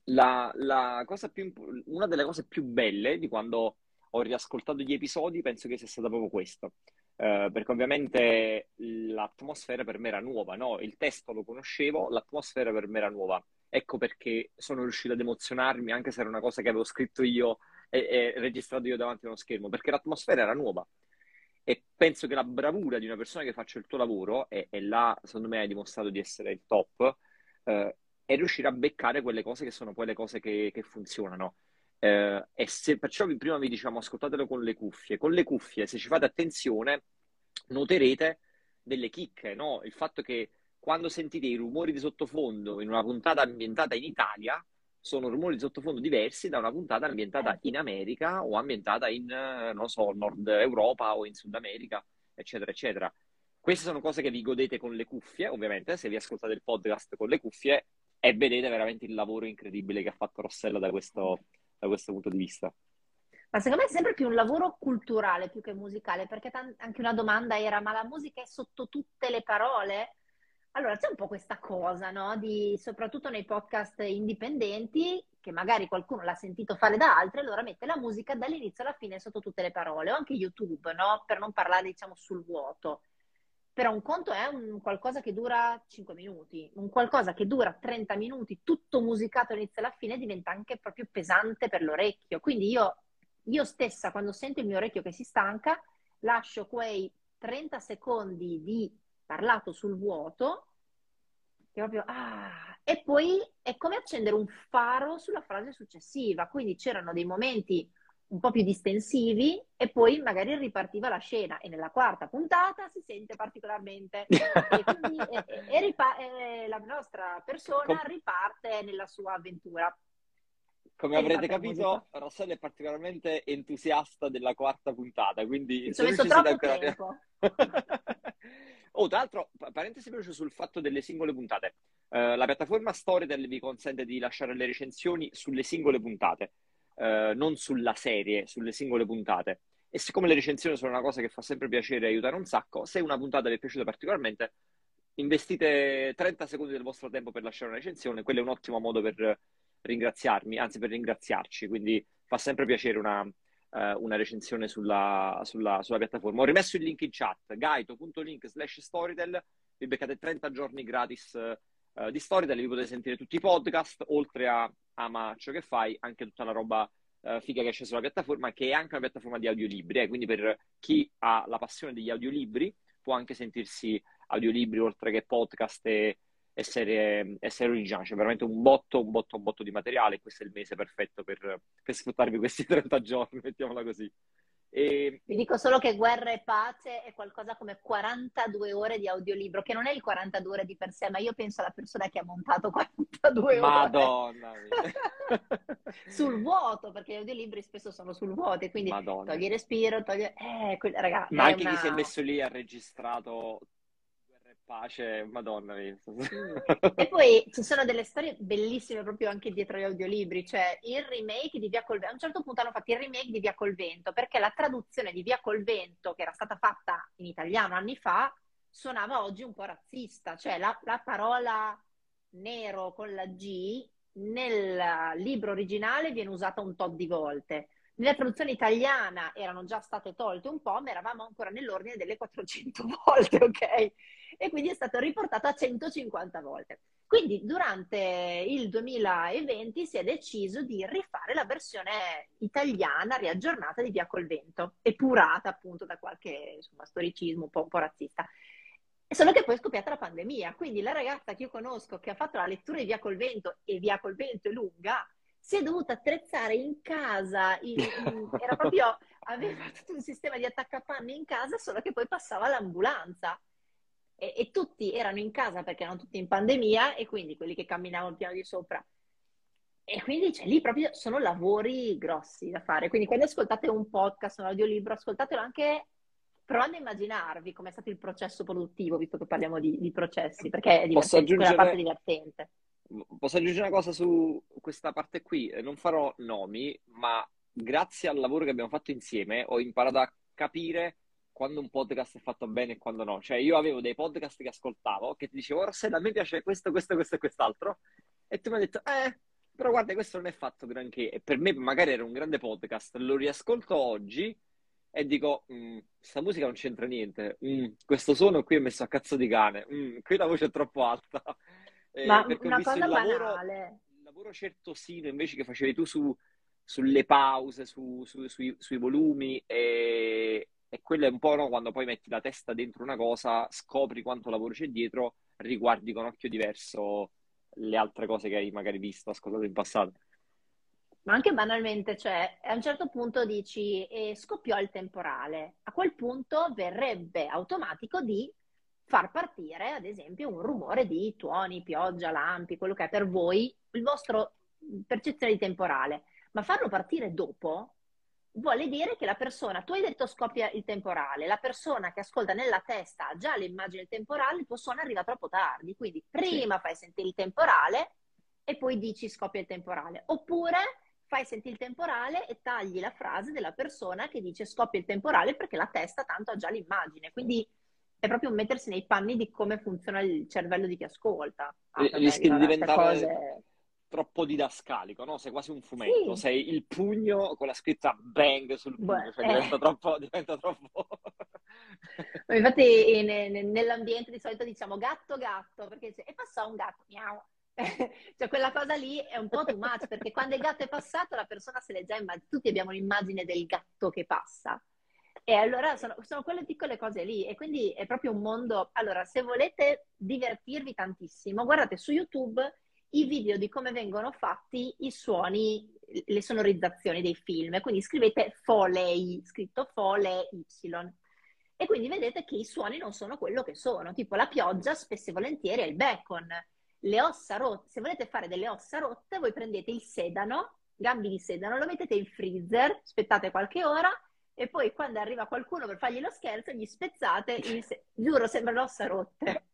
La cosa una delle cose più belle di quando ho riascoltato gli episodi penso che sia stata proprio questo. Perché ovviamente l'atmosfera per me era nuova, no? Il testo lo conoscevo, l'atmosfera per me era nuova. Ecco perché sono riuscito ad emozionarmi, anche se era una cosa che avevo scritto io e registrato io davanti a uno schermo, perché l'atmosfera era nuova. E penso che la bravura di una persona che faccia il tuo lavoro, e là secondo me hai dimostrato di essere il top, è riuscire a beccare quelle cose che sono poi le cose che funzionano. E se perciò prima vi diciamo ascoltatelo con le cuffie. Con le cuffie, se ci fate attenzione, noterete delle chicche, no? Il fatto che quando sentite i rumori di sottofondo in una puntata ambientata in Italia, sono rumori di sottofondo diversi da una puntata ambientata in America o ambientata in, non so, Nord Europa o in Sud America, eccetera, eccetera. Queste sono cose che vi godete con le cuffie, ovviamente, se vi ascoltate il podcast con le cuffie e vedete veramente il lavoro incredibile che ha fatto Rossella da questo punto di vista. Ma secondo me è sempre più un lavoro culturale più che musicale, perché anche una domanda era: ma la musica è sotto tutte le parole? Allora c'è un po' questa cosa, no? Soprattutto nei podcast indipendenti, che magari qualcuno l'ha sentito fare da altri, allora mette la musica dall'inizio alla fine sotto tutte le parole, o anche YouTube, no? Per non parlare, diciamo, sul vuoto. Però un conto è un qualcosa che dura 5 minuti, un qualcosa che dura 30 minuti, tutto musicato dall'inizio alla fine, diventa anche proprio pesante per l'orecchio. Quindi io stessa, quando sento il mio orecchio che si stanca, lascio quei 30 secondi di parlato sul vuoto, che proprio, e poi è come accendere un faro sulla frase successiva. Quindi c'erano dei momenti un po' più distensivi e poi magari ripartiva la scena e nella quarta puntata si sente particolarmente e quindi la nostra persona Com- riparte nella sua avventura Come e avrete riparte la musica. capito, Rossella è particolarmente entusiasta della quarta puntata, quindi Ci ho se non messo ci siete troppo ancora... tempo. Oh, tra l'altro, parentesi veloce sul fatto delle singole puntate. La piattaforma Storytel vi consente di lasciare le recensioni sulle singole puntate, non sulla serie, sulle singole puntate. E siccome le recensioni sono una cosa che fa sempre piacere aiutare un sacco, se una puntata vi è piaciuta particolarmente, investite 30 secondi del vostro tempo per lasciare una recensione, quello è un ottimo modo per ringraziarmi, anzi per ringraziarci, quindi fa sempre piacere una recensione sulla piattaforma. Ho rimesso il link in chat, gaito.link/Storytel, vi beccate 30 giorni gratis di Storytel, vi potete sentire tutti i podcast, oltre a Ama ciò che fai, anche tutta la roba figa che c'è sulla piattaforma, che è anche una piattaforma di audiolibri, quindi per chi ha la passione degli audiolibri può anche sentirsi audiolibri oltre che podcast e serie originali. C'è veramente un botto di materiale. Questo è il mese perfetto per sfruttarvi questi 30 giorni, mettiamola così. E, Vi dico solo che Guerra e Pace è qualcosa come 42 ore di audiolibro, che non è il 42 ore di per sé, ma io penso alla persona che ha montato 42 ore Madonna mia. sul vuoto, perché gli audiolibri spesso sono sul vuoto, e quindi Madonna. togli respiro, raga, Ma è anche chi si è una... messo lì e ha registrato Guerra e Pace, Madonna mia. Sì. E poi ci sono delle storie bellissime proprio anche dietro gli audiolibri, cioè il remake di Via col Vento, a un certo punto hanno fatto il remake di Via col Vento, perché la traduzione di Via col Vento, che era stata fatta in italiano anni fa, suonava oggi un po' razzista, cioè la parola nero con la G nel libro originale viene usata un tot di volte. Nella traduzione italiana erano già state tolte un po', ma eravamo ancora nell'ordine delle 400 volte, ok? E quindi è stato riportato a 150 volte. Quindi durante il 2020 si è deciso di rifare la versione italiana riaggiornata di Via col Vento, epurata appunto da qualche insomma, storicismo un po' razzista. Solo che poi è scoppiata la pandemia, quindi la ragazza che io conosco che ha fatto la lettura di Via col Vento, e Via col Vento è lunga, si è dovuta attrezzare in casa, era proprio, aveva tutto un sistema di attaccapanni in casa, solo che poi passava l'ambulanza. E tutti erano in casa perché erano tutti in pandemia, e quindi quelli che camminavano al piano di sopra. E quindi cioè, lì proprio sono lavori grossi da fare. Quindi quando ascoltate un podcast, un audiolibro, ascoltatelo anche provando a immaginarvi com'è stato il processo produttivo, visto che parliamo di processi, perché è Posso divertente, quella parte è aggiungere, divertente. posso aggiungere una cosa su questa parte qui? Non farò nomi, ma grazie al lavoro che abbiamo fatto insieme ho imparato a capire quando un podcast è fatto bene e quando no. Cioè, io avevo dei podcast che ascoltavo che ti dicevo, ora se a me piace questo, questo, questo e quest'altro, e tu mi hai detto, però guarda, questo non è fatto granché. E per me magari era un grande podcast, lo riascolto oggi e dico, questa musica non c'entra niente, questo suono qui è messo a cazzo di cane, qui la voce è troppo alta. Ma Perché ho una visto cosa banale, il lavoro certosino invece che facevi tu sulle pause, sui volumi, e quello è un po', no, quando poi metti la testa dentro una cosa, scopri quanto lavoro c'è dietro, riguardi con occhio diverso le altre cose che hai magari visto, ascoltato in passato. ma anche banalmente, cioè a un certo punto dici scoppiò il temporale. A quel punto verrebbe automatico di far partire, ad esempio, un rumore di tuoni, pioggia, lampi, quello che è per voi il vostro percezione di temporale. Ma farlo partire dopo vuole dire che la persona, tu hai detto scoppia il temporale, la persona che ascolta nella testa ha già l'immagine del temporale, il tuo suono arriva troppo tardi, quindi Sì. prima fai sentire il temporale e poi dici scoppia il temporale. Oppure fai sentire il temporale e tagli la frase della persona che dice scoppia il temporale, perché la testa tanto ha già l'immagine. Quindi è proprio mettersi nei panni di come funziona il cervello di chi ascolta. Ah, vabbè, Rischi di queste diventare cose... troppo didascalico, no? Sei quasi un fumetto, Sì, sei il pugno con la scritta bang sul pugno, beh, cioè diventa troppo... infatti nell'ambiente di solito diciamo gatto gatto, perché e passò un gatto, miau. Cioè quella cosa lì è un po' too much, perché quando il gatto è passato la persona se l'è già immaginata, tutti abbiamo l'immagine del gatto che passa. E allora sono quelle piccole cose lì, e quindi è proprio un mondo. Allora, se volete divertirvi tantissimo, guardate su YouTube i video di come vengono fatti i suoni le sonorizzazioni dei film, quindi scrivete Foley, scritto Foley Y. E quindi vedete che i suoni non sono quello che sono, tipo la pioggia spesso e volentieri è il bacon, le ossa rotte, se volete fare delle ossa rotte voi prendete il sedano, gambi di sedano, lo mettete in freezer, aspettate qualche ora e poi quando arriva qualcuno per fargli lo scherzo gli spezzate giuro, sembrano ossa rotte.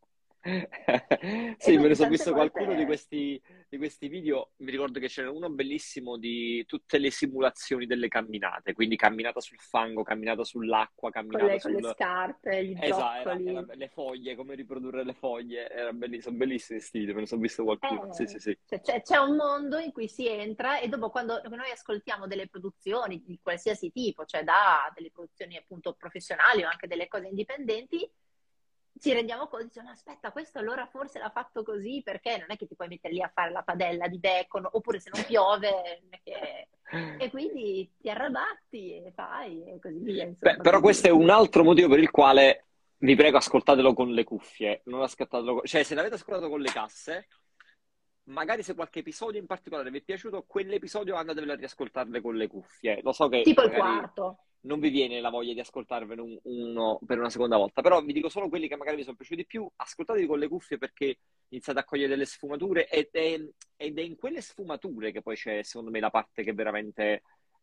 E Sì, me ne quindi sono tante visto qualcuno volte di questi video. Mi ricordo che c'era uno bellissimo di tutte le simulazioni delle camminate, quindi camminata sul fango, camminata sull'acqua, con camminata con le sul... scarpe, gli Esatto, zoccoli. le foglie, come riprodurre le foglie, era bellissimo, sono bellissimi questi video, me ne sono visto qualcuno. Sì, sì, sì. Cioè, c'è un mondo in cui si entra e dopo quando noi ascoltiamo delle produzioni di qualsiasi tipo, cioè da delle produzioni appunto professionali o anche delle cose indipendenti, ci rendiamo conto, diciamo, aspetta, questo allora forse l'ha fatto così perché non è che ti puoi mettere lì a fare la padella di bacon, oppure se non piove, non è che... E quindi ti arrabatti e fai e così via, Beh, insomma. però questo Quindi è un altro motivo per il quale vi prego ascoltatelo con le cuffie, non ascoltatelo cioè se l'avete ascoltato con le casse, magari se qualche episodio in particolare vi è piaciuto, quell'episodio andatevelo a riascoltarle con le cuffie. Lo so che tipo il magari quarto. non vi viene la voglia di ascoltarvene uno per una seconda volta, però vi dico solo quelli che magari vi sono piaciuti di più, ascoltatevi con le cuffie perché iniziate a cogliere delle sfumature ed è in quelle sfumature che poi c'è, secondo me, la parte che veramente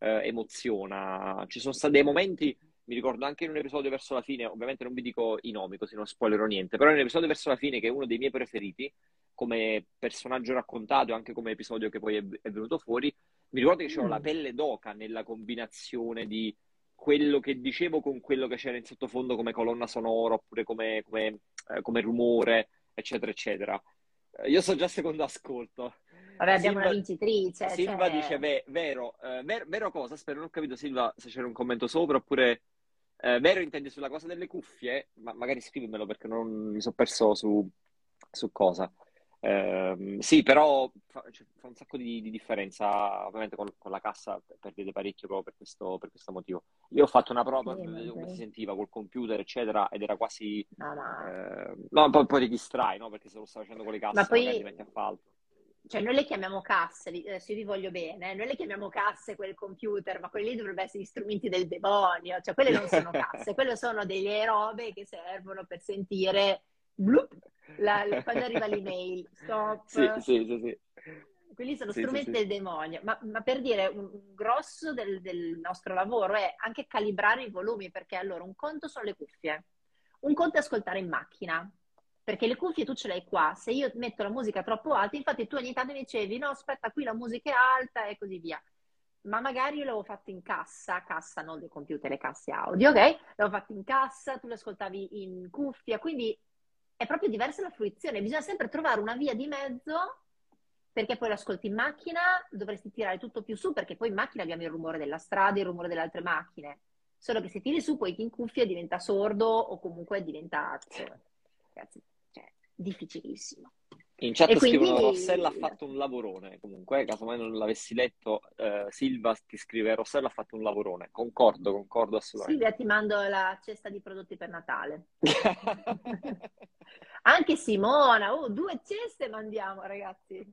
emoziona. Ci sono stati dei momenti, mi ricordo anche in un episodio verso la fine, ovviamente non vi dico i nomi così non spoilerò niente, però in un episodio verso la fine che è uno dei miei preferiti, come personaggio raccontato e anche come episodio che poi è venuto fuori, mi ricordo che c'era la Mm. pelle d'oca nella combinazione di quello che dicevo con quello che c'era in sottofondo come colonna sonora oppure come rumore, eccetera, eccetera. Io so già secondo ascolto. Vabbè, abbiamo una Silva, vincitrice, Silva dice, cioè... vero, vero cosa? Spero, non ho capito Silva se c'era un commento sopra oppure vero intendi sulla cosa delle cuffie? Ma magari scrivimelo perché non mi sono perso su cosa. Sì, però fa un sacco di differenza, ovviamente con la cassa perdete parecchio proprio per questo motivo. Io ho fatto una Sì, prova per vedere come si vabbè. sentiva col computer, eccetera, ed era quasi... No, ma... no, poi ti distrai, no? Perché se lo stai facendo con le Ma casse magari ti poi, metti a fare altro. cioè, noi le chiamiamo casse, adesso io vi voglio bene, noi le chiamiamo casse quel computer, ma quelli dovrebbero essere gli strumenti del demonio, cioè quelle non sono casse, quelle sono delle robe che servono per sentire blup, quando arriva l'email, Sì, stop. sì, sì, sì. Quelli sono Sì, sì, strumenti sì. del demonio, ma per dire un grosso del nostro lavoro è anche calibrare i volumi, perché allora un conto sono le cuffie, un conto è ascoltare in macchina, perché le cuffie tu ce l'hai qua, se io metto la musica troppo alta, infatti tu ogni tanto mi dicevi no aspetta qui la musica è alta e così via, ma magari io l'avevo fatto in cassa non dei computer, le casse audio, ok? L'avevo fatto in cassa, tu lo ascoltavi in cuffia, quindi è proprio diversa la fruizione, bisogna sempre trovare una via di mezzo perché poi lo ascolti in macchina, dovresti tirare tutto più su, perché poi in macchina abbiamo il rumore della strada, il rumore delle altre macchine. Solo che se tiri su, poi chi in cuffia diventa sordo o comunque diventa, ragazzi, cioè, difficilissimo. In E chat scrivono Rossella ha quindi, fatto un lavorone, comunque, casomai non l'avessi letto, Silva ti scrive Rossella ha fatto un lavorone. Concordo assolutamente. Silvia, ti mando la cesta di prodotti per Natale. Anche Simona, oh, 2 ceste mandiamo, ragazzi.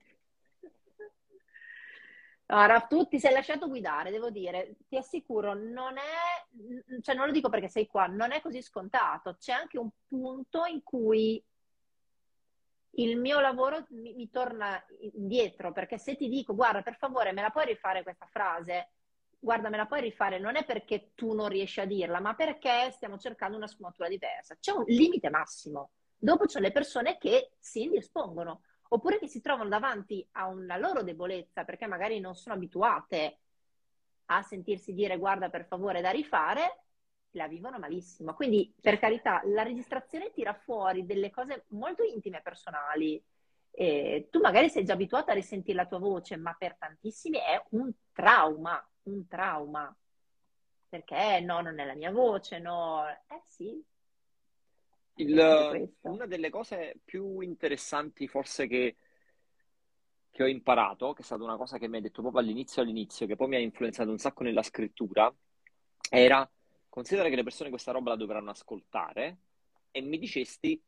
Ora, tu ti sei lasciato guidare, devo dire, ti assicuro, non è, cioè non lo dico perché sei qua, non è così scontato. C'è anche un punto in cui il mio lavoro mi torna indietro, perché se ti dico, guarda, per favore, me la puoi rifare questa frase? Guarda, me la puoi rifare, non è perché tu non riesci a dirla, ma perché stiamo cercando una sfumatura diversa. C'è un limite massimo. Dopo c'è le persone che si indispongono, oppure che si trovano davanti a una loro debolezza, perché magari non sono abituate a sentirsi dire guarda, per favore, da rifare, la vivono malissimo. Quindi, per carità, la registrazione tira fuori delle cose molto intime e personali. E tu magari sei già abituato a risentire la tua voce, ma per tantissimi è un trauma. Perché no, non è la mia voce, no. Sì, è proprio questo. Una delle cose più interessanti forse che ho imparato, che è stata una cosa che mi hai detto proprio all'inizio, che poi mi ha influenzato un sacco nella scrittura, era considera che le persone questa roba la dovranno ascoltare e mi dicesti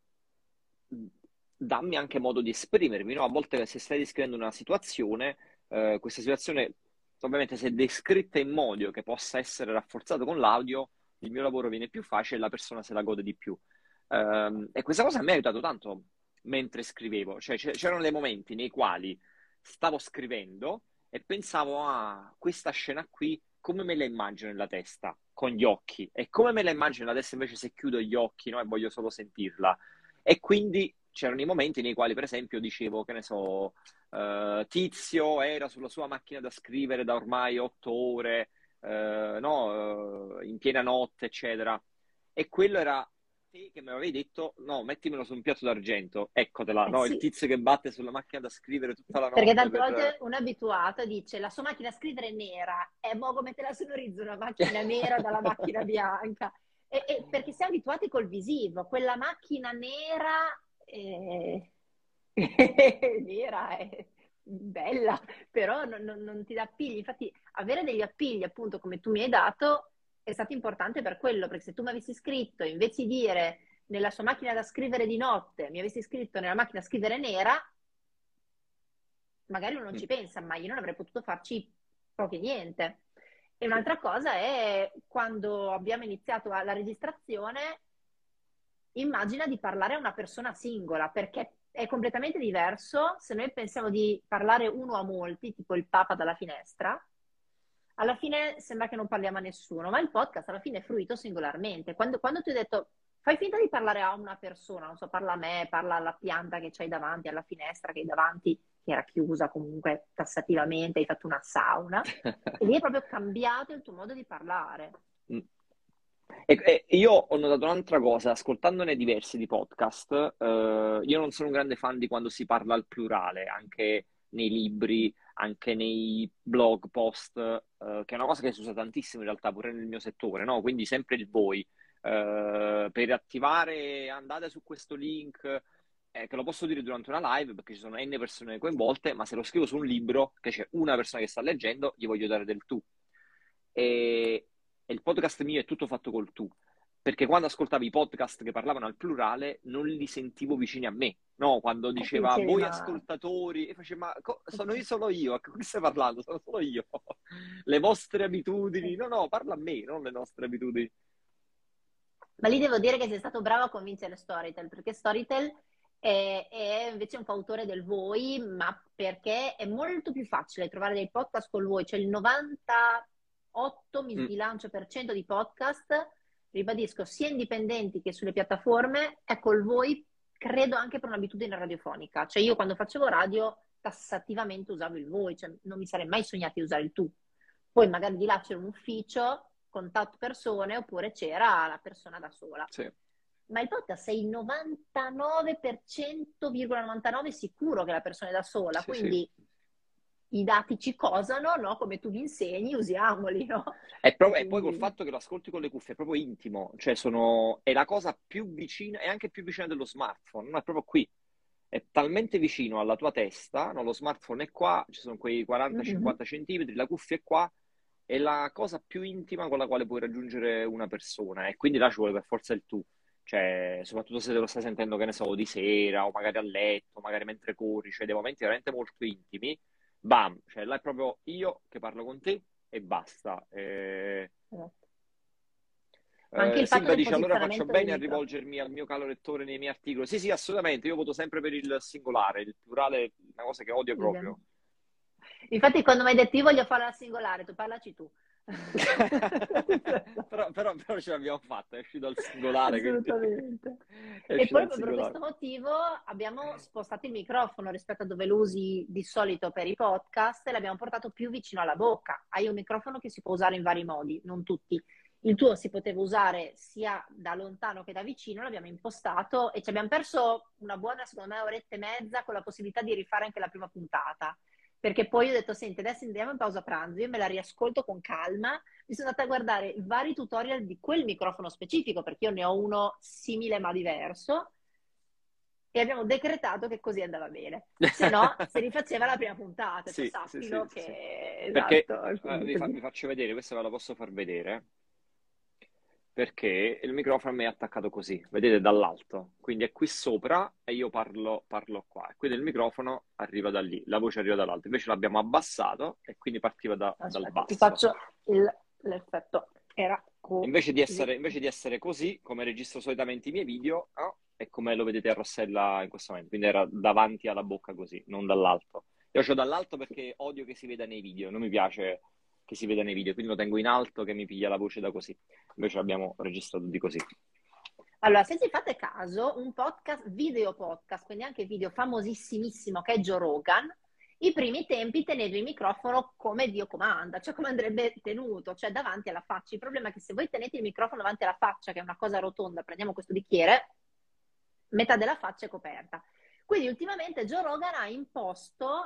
dammi anche modo di esprimermi, no? A volte se stai descrivendo una situazione questa situazione ovviamente se descritta in modo che possa essere rafforzato con l'audio, il mio lavoro viene più facile e la persona se la gode di più. E questa cosa mi ha aiutato tanto mentre scrivevo, cioè c'erano dei momenti nei quali stavo scrivendo e pensavo a questa scena qui, come me la immagino nella testa, con gli occhi, e come me la immagino nella testa invece se chiudo gli occhi, no, e voglio solo sentirla. E quindi c'erano i momenti nei quali, per esempio, dicevo, che ne so, Tizio era sulla sua macchina da scrivere da ormai 8 ore, no, in piena notte, eccetera. E quello era te che mi avevi detto, no, mettimelo su un piatto d'argento, eccotela, no, il Sì, tizio che batte sulla macchina da scrivere tutta la perché notte tante per... volte un abituato dice la sua macchina a scrivere è nera, e mo come te la sonorizzo una macchina nera dalla macchina bianca? Perché siamo abituati col visivo, quella macchina nera, nera è bella, però non ti dà appigli. Infatti avere degli appigli, appunto, come tu mi hai dato, è stato importante per quello, perché se tu mi avessi scritto, invece di dire nella sua macchina da scrivere di notte, mi avessi scritto nella macchina da scrivere nera, magari uno non ci pensa, ma io non avrei potuto farci poco e niente. E Sì. un'altra cosa è quando abbiamo iniziato la registrazione, immagina di parlare a una persona singola, perché è completamente diverso se noi pensiamo di parlare uno a molti, tipo il Papa dalla finestra, alla fine sembra che non parliamo a nessuno, ma il podcast alla fine è fruito singolarmente. Quando ti ho detto fai finta di parlare a una persona, non so, parla a me, parla alla pianta che c'hai davanti, alla finestra che hai davanti, che era chiusa comunque tassativamente, hai fatto una sauna, e lì è proprio cambiato il tuo modo di parlare. Mm. E io ho notato un'altra cosa, ascoltandone diversi di podcast, io non sono un grande fan di quando si parla al plurale, anche nei libri, anche nei blog post, che è una cosa che si usa tantissimo in realtà pure nel mio settore, no? Quindi sempre il voi. Per attivare andate su questo link, che lo posso dire durante una live perché ci sono N persone coinvolte, ma se lo scrivo su un libro, che c'è una persona che sta leggendo, gli voglio dare del tu. E il podcast mio è tutto fatto col tu, perché quando ascoltavo i podcast che parlavano al plurale non li sentivo vicini a me, no? Quando E ti diceva dicevi, voi ma... ascoltatori, e facevo, ma sono io solo io, a che stai parlando? Sono solo io. Le vostre abitudini, no, no, parla a me, non le nostre abitudini. Ma lì devo dire che sei stato bravo a convincere Storytel, perché Storytel è invece un fautore del voi, ma perché è molto più facile trovare dei podcast col voi, cioè il 98, mi Mm, sbilancio per cento di podcast, ribadisco, sia indipendenti che sulle piattaforme, è col voi, credo anche per un'abitudine radiofonica. Cioè io quando facevo radio tassativamente usavo il voi, cioè non mi sarei mai sognati di usare il tu. Poi magari di là c'era un ufficio con tot persone oppure c'era la persona da sola. sì, Ma il podcast sei il 99,99% sicuro che la persona è da sola, sì, sì. quindi i dati ci cosano, no? Come tu mi insegni, usiamoli, no? E E poi col quindi... fatto che lo ascolti con le cuffie è proprio intimo, cioè è la cosa più vicina, è anche più vicina dello smartphone, no? È proprio qui, è talmente vicino alla tua testa, no? Lo smartphone è qua, ci sono quei Mhm. 40-50 centimetri, la cuffia è qua, è la cosa più intima con la quale puoi raggiungere una persona e quindi là ci vuole per forza il tu, cioè soprattutto se te lo stai sentendo, che ne so, di sera o magari a letto, magari mentre corri, cioè dei momenti veramente molto intimi, bam, cioè là è proprio io che parlo con te e basta. Esatto. Ma anche il fatto Silva del dice: allora faccio posizionamento del bene a microfono. rivolgermi al mio caro lettore nei miei articoli. Sì, sì, assolutamente. Io voto sempre per il singolare, il plurale è una cosa che odio Idem. proprio. Infatti, quando mi hai detto io voglio fare la singolare, tu parlaci tu. Però ce l'abbiamo fatta, è uscito al singolare, quindi Assolutamente. è E uscito poi al proprio per singolare. questo motivo abbiamo spostato il microfono rispetto a dove lo usi di solito per i podcast e l'abbiamo portato più vicino alla bocca. Hai un microfono che si può usare in vari modi, non tutti. Il tuo si poteva usare sia da lontano che da vicino, l'abbiamo impostato e ci abbiamo perso una buona, secondo me, oretta e mezza con la possibilità di rifare anche la prima puntata. Perché poi ho detto, senti, adesso andiamo in pausa pranzo, io me la riascolto con calma, mi sono andata a guardare vari tutorial di quel microfono specifico, perché io ne ho uno simile ma diverso, e abbiamo decretato che così andava bene. Se no, si rifaceva la prima puntata, cioè Sì, sì, sì, sappilo sì, sì. che... Perché Esatto, quindi così. vi faccio vedere, questa ve la posso far vedere. perché il microfono mi è attaccato così, vedete, dall'alto. Quindi è qui sopra e io parlo qua. E quindi il microfono arriva da lì, la voce arriva dall'alto. Invece l'abbiamo abbassato e quindi partiva dal Aspetta, ti basso. faccio l'effetto. Era Invece di così. essere così, come registro solitamente i miei video, no? E come lo vedete a Rossella in questo momento. Quindi era davanti alla bocca così, non dall'alto. Io ho dall'alto perché odio che si veda nei video, non mi piace che si veda nei video, quindi lo tengo in alto che mi piglia la voce da così. Invece l'abbiamo registrato di così. Allora, se ci fate caso, un podcast, video podcast, quindi anche video famosissimissimo che è Joe Rogan, i primi tempi teneva il microfono come Dio comanda, cioè come andrebbe tenuto, cioè davanti alla faccia. Il problema è che se voi tenete il microfono davanti alla faccia, che è una cosa rotonda, prendiamo questo bicchiere, metà della faccia è coperta. Quindi ultimamente Joe Rogan ha imposto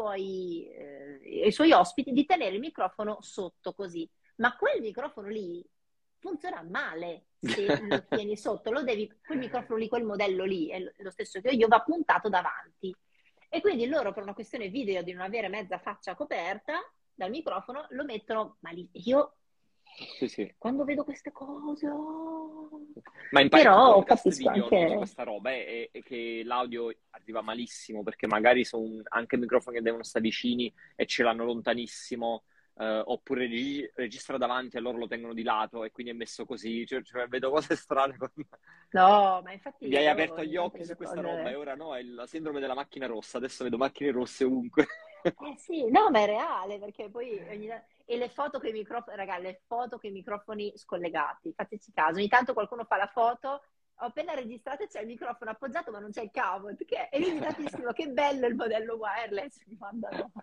ai suoi ospiti di tenere il microfono sotto così, ma quel microfono lì funziona male se lo tieni sotto, quel microfono lì, quel modello lì, è lo stesso che ho io, va puntato davanti. E quindi loro, per una questione video di non avere mezza faccia coperta dal microfono, lo mettono malissimo. Io Sì, sì. quando vedo queste cose, Ma in parecchi però podcast capisco noti anche. questa roba e che l'audio arriva malissimo perché magari sono anche microfoni che devono stare vicini e ce l'hanno lontanissimo, oppure registra davanti e loro lo tengono di lato e quindi è messo così. Cioè, vedo cose strane. No, ma infatti Mi hai io aperto ogni gli tanto occhi su vedo questa roba e cose. ora no, è la sindrome della macchina rossa. Adesso vedo macchine rosse ovunque. Eh sì, no, ma è reale, perché poi e le foto con i microfoni, raga, le foto con i microfoni scollegati, fateci caso, ogni tanto qualcuno fa la foto, ho appena registrato e c'è il microfono appoggiato ma non c'è il cavo, e quindi infatti scrivo che bello il modello wireless, mi mandano.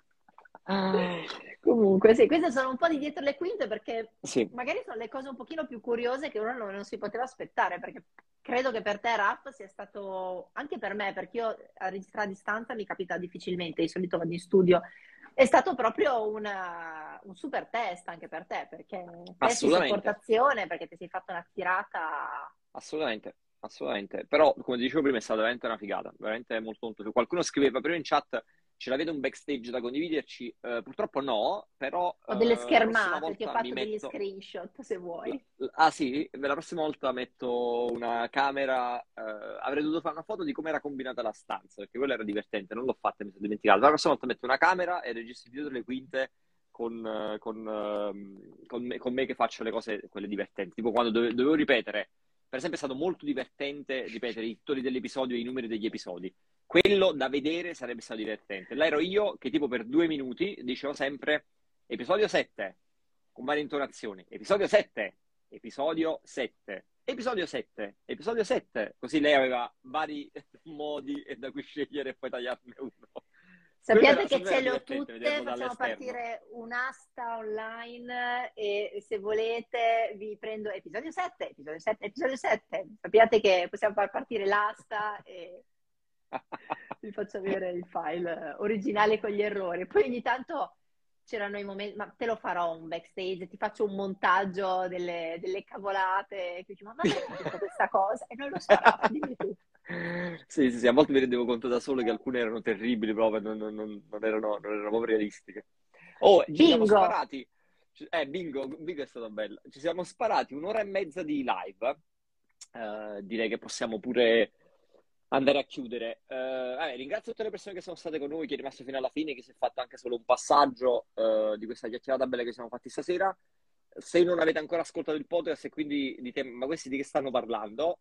Comunque, sì, queste sono un po' di dietro le quinte perché Sì, magari sono le cose un pochino più curiose che uno non si poteva aspettare, perché credo che per te, Raf, sia stato, anche per me, perché io a registrare a distanza mi capita difficilmente, di solito vado in studio, è stato proprio un super test anche per te, perché test di assolutamente. sopportazione, perché ti sei fatto una tirata. Assolutamente, assolutamente. Però, come dicevo prima, è stata veramente una figata, veramente molto molto figo. Qualcuno scriveva prima in chat, ce l'avete un backstage da condividerci? Purtroppo no, però Ho delle la prossima schermate, ti ho volta mi fatto degli metto... screenshot se vuoi. Ah sì, la prossima volta metto una camera, avrei dovuto fare una foto di come era combinata la stanza, perché quello era divertente, non l'ho fatta, mi sono dimenticato. La prossima volta metto una camera e registro dietro le quinte con me che faccio le cose, quelle divertenti. Tipo quando dovevo ripetere, per esempio è stato molto divertente ripetere i titoli dell'episodio e i numeri degli episodi. Quello da vedere sarebbe stato divertente. Là ero io che tipo per 2 minuti dicevo sempre episodio 7, con varie intonazioni. Episodio 7, episodio 7, episodio 7, episodio 7. Così lei aveva vari modi da cui scegliere e poi tagliarne uno. Sappiate che Secondo me era ce le ho divertente tutte, vederlo facciamo dall'esterno. partire un'asta online e se volete vi prendo episodio 7, episodio 7, episodio 7. Sappiate che possiamo far partire l'asta e vi faccio avere il file originale con gli errori. Poi ogni tanto c'erano i momenti, ma te lo farò un backstage, ti faccio un montaggio delle cavolate, che dici, ma dove hai visto questa cosa? E non lo so, Rafa, dimmi tu. Sì, sì, sì, a volte mi rendevo conto da solo che alcune erano terribili, proprio non erano proprio realistiche. Oh, ci siamo Bingo! sparati. Bingo è stata bella. Ci siamo sparati un'ora e mezza di live. Direi che possiamo pure andare a chiudere. Ringrazio tutte le persone che sono state con noi, chi è rimasto fino alla fine, chi si è fatto anche solo un passaggio di questa chiacchierata bella che siamo fatti stasera. Se non avete ancora ascoltato il podcast e quindi dite, ma questi di che stanno parlando?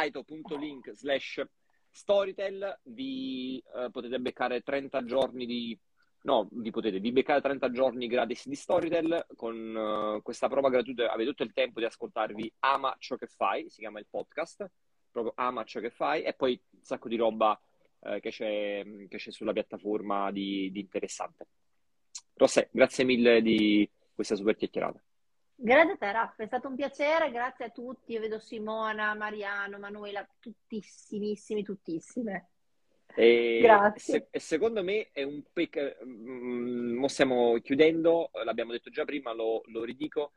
Gaito.link/Storytel vi potete beccare 30 giorni di... No, vi beccate 30 giorni gratis di Storytel con questa prova gratuita. Avete tutto il tempo di ascoltarvi Ama ciò che fai, si chiama il podcast, proprio Ama ciò che fai, e poi un sacco di roba che c'è sulla piattaforma di interessante. Rossè, grazie mille di questa super chiacchierata. Grazie a te, Raffa, è stato un piacere, grazie a tutti. Io vedo Simona, Mariano, Manuela, tuttissimissimi, tuttissime. Grazie. E secondo me è un peccato. Mo stiamo chiudendo, l'abbiamo detto già prima, lo ridico.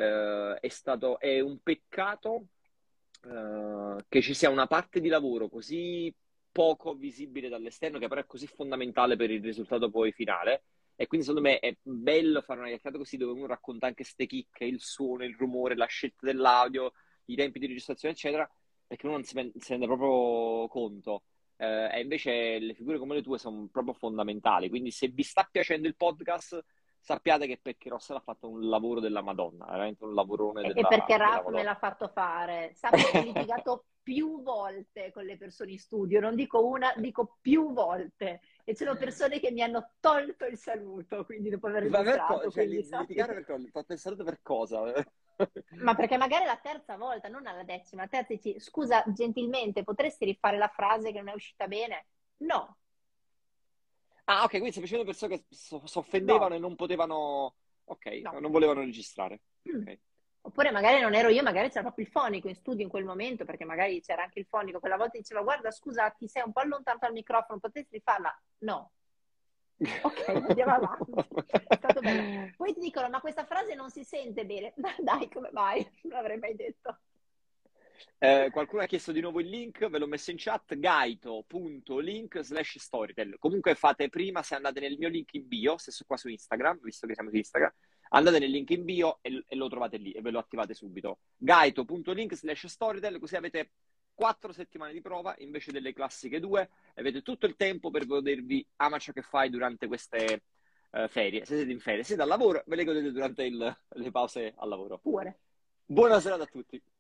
È un peccato che ci sia una parte di lavoro così poco visibile dall'esterno, che però è così fondamentale per il risultato poi finale, E quindi secondo me è bello fare una chiacchierata così dove uno racconta anche ste chicche, il suono, il rumore, la scelta dell'audio, i tempi di registrazione, eccetera, perché uno non se ne rende proprio conto. E invece le figure come le tue sono proprio fondamentali. Quindi se vi sta piacendo il podcast, sappiate che perché Rossella ha fatto un lavoro della Madonna, veramente un lavorone E perché della Raf me Madonna. l'ha fatto fare. Sappi che ho litigato più volte con le persone in studio, non dico una, dico più volte. E ci sono persone che mi hanno tolto il saluto, quindi dopo aver Ma registrato, cioè, quindi sappi litigare che... per cosa? Fatto il saluto per cosa? Ma perché magari la terza volta, non alla decima, la terza dici, scusa, gentilmente, potresti rifare la frase che non è uscita bene? No, Ah, ok, quindi semplicemente persone che si offendevano no, e non potevano... Ok, no. non volevano registrare. Mm. Ok. Oppure magari non ero io, magari c'era proprio il fonico in studio in quel momento, perché magari c'era anche il fonico. Quella volta diceva, guarda, scusa, ti sei un po' allontanato dal microfono, potresti rifarla? No. Ok, andiamo avanti. È stato bello. Poi ti dicono, ma questa frase non si sente bene. Ma dai, come mai? Non l'avrei mai detto. Qualcuno ha chiesto di nuovo il link, ve l'ho messo in chat, gaito.link/storytel. Comunque fate prima, se andate nel mio link in bio, stesso qua su Instagram, visto che siamo su Instagram, andate nel link in bio e lo trovate lì e ve lo attivate subito. gaito.link/storytel, così avete 4 settimane di prova invece delle classiche 2, e avete tutto il tempo per godervi Ama ciò che fai durante queste ferie. Se siete in ferie, siete al lavoro, ve le godete durante le pause al lavoro. Pure. Buona serata a tutti.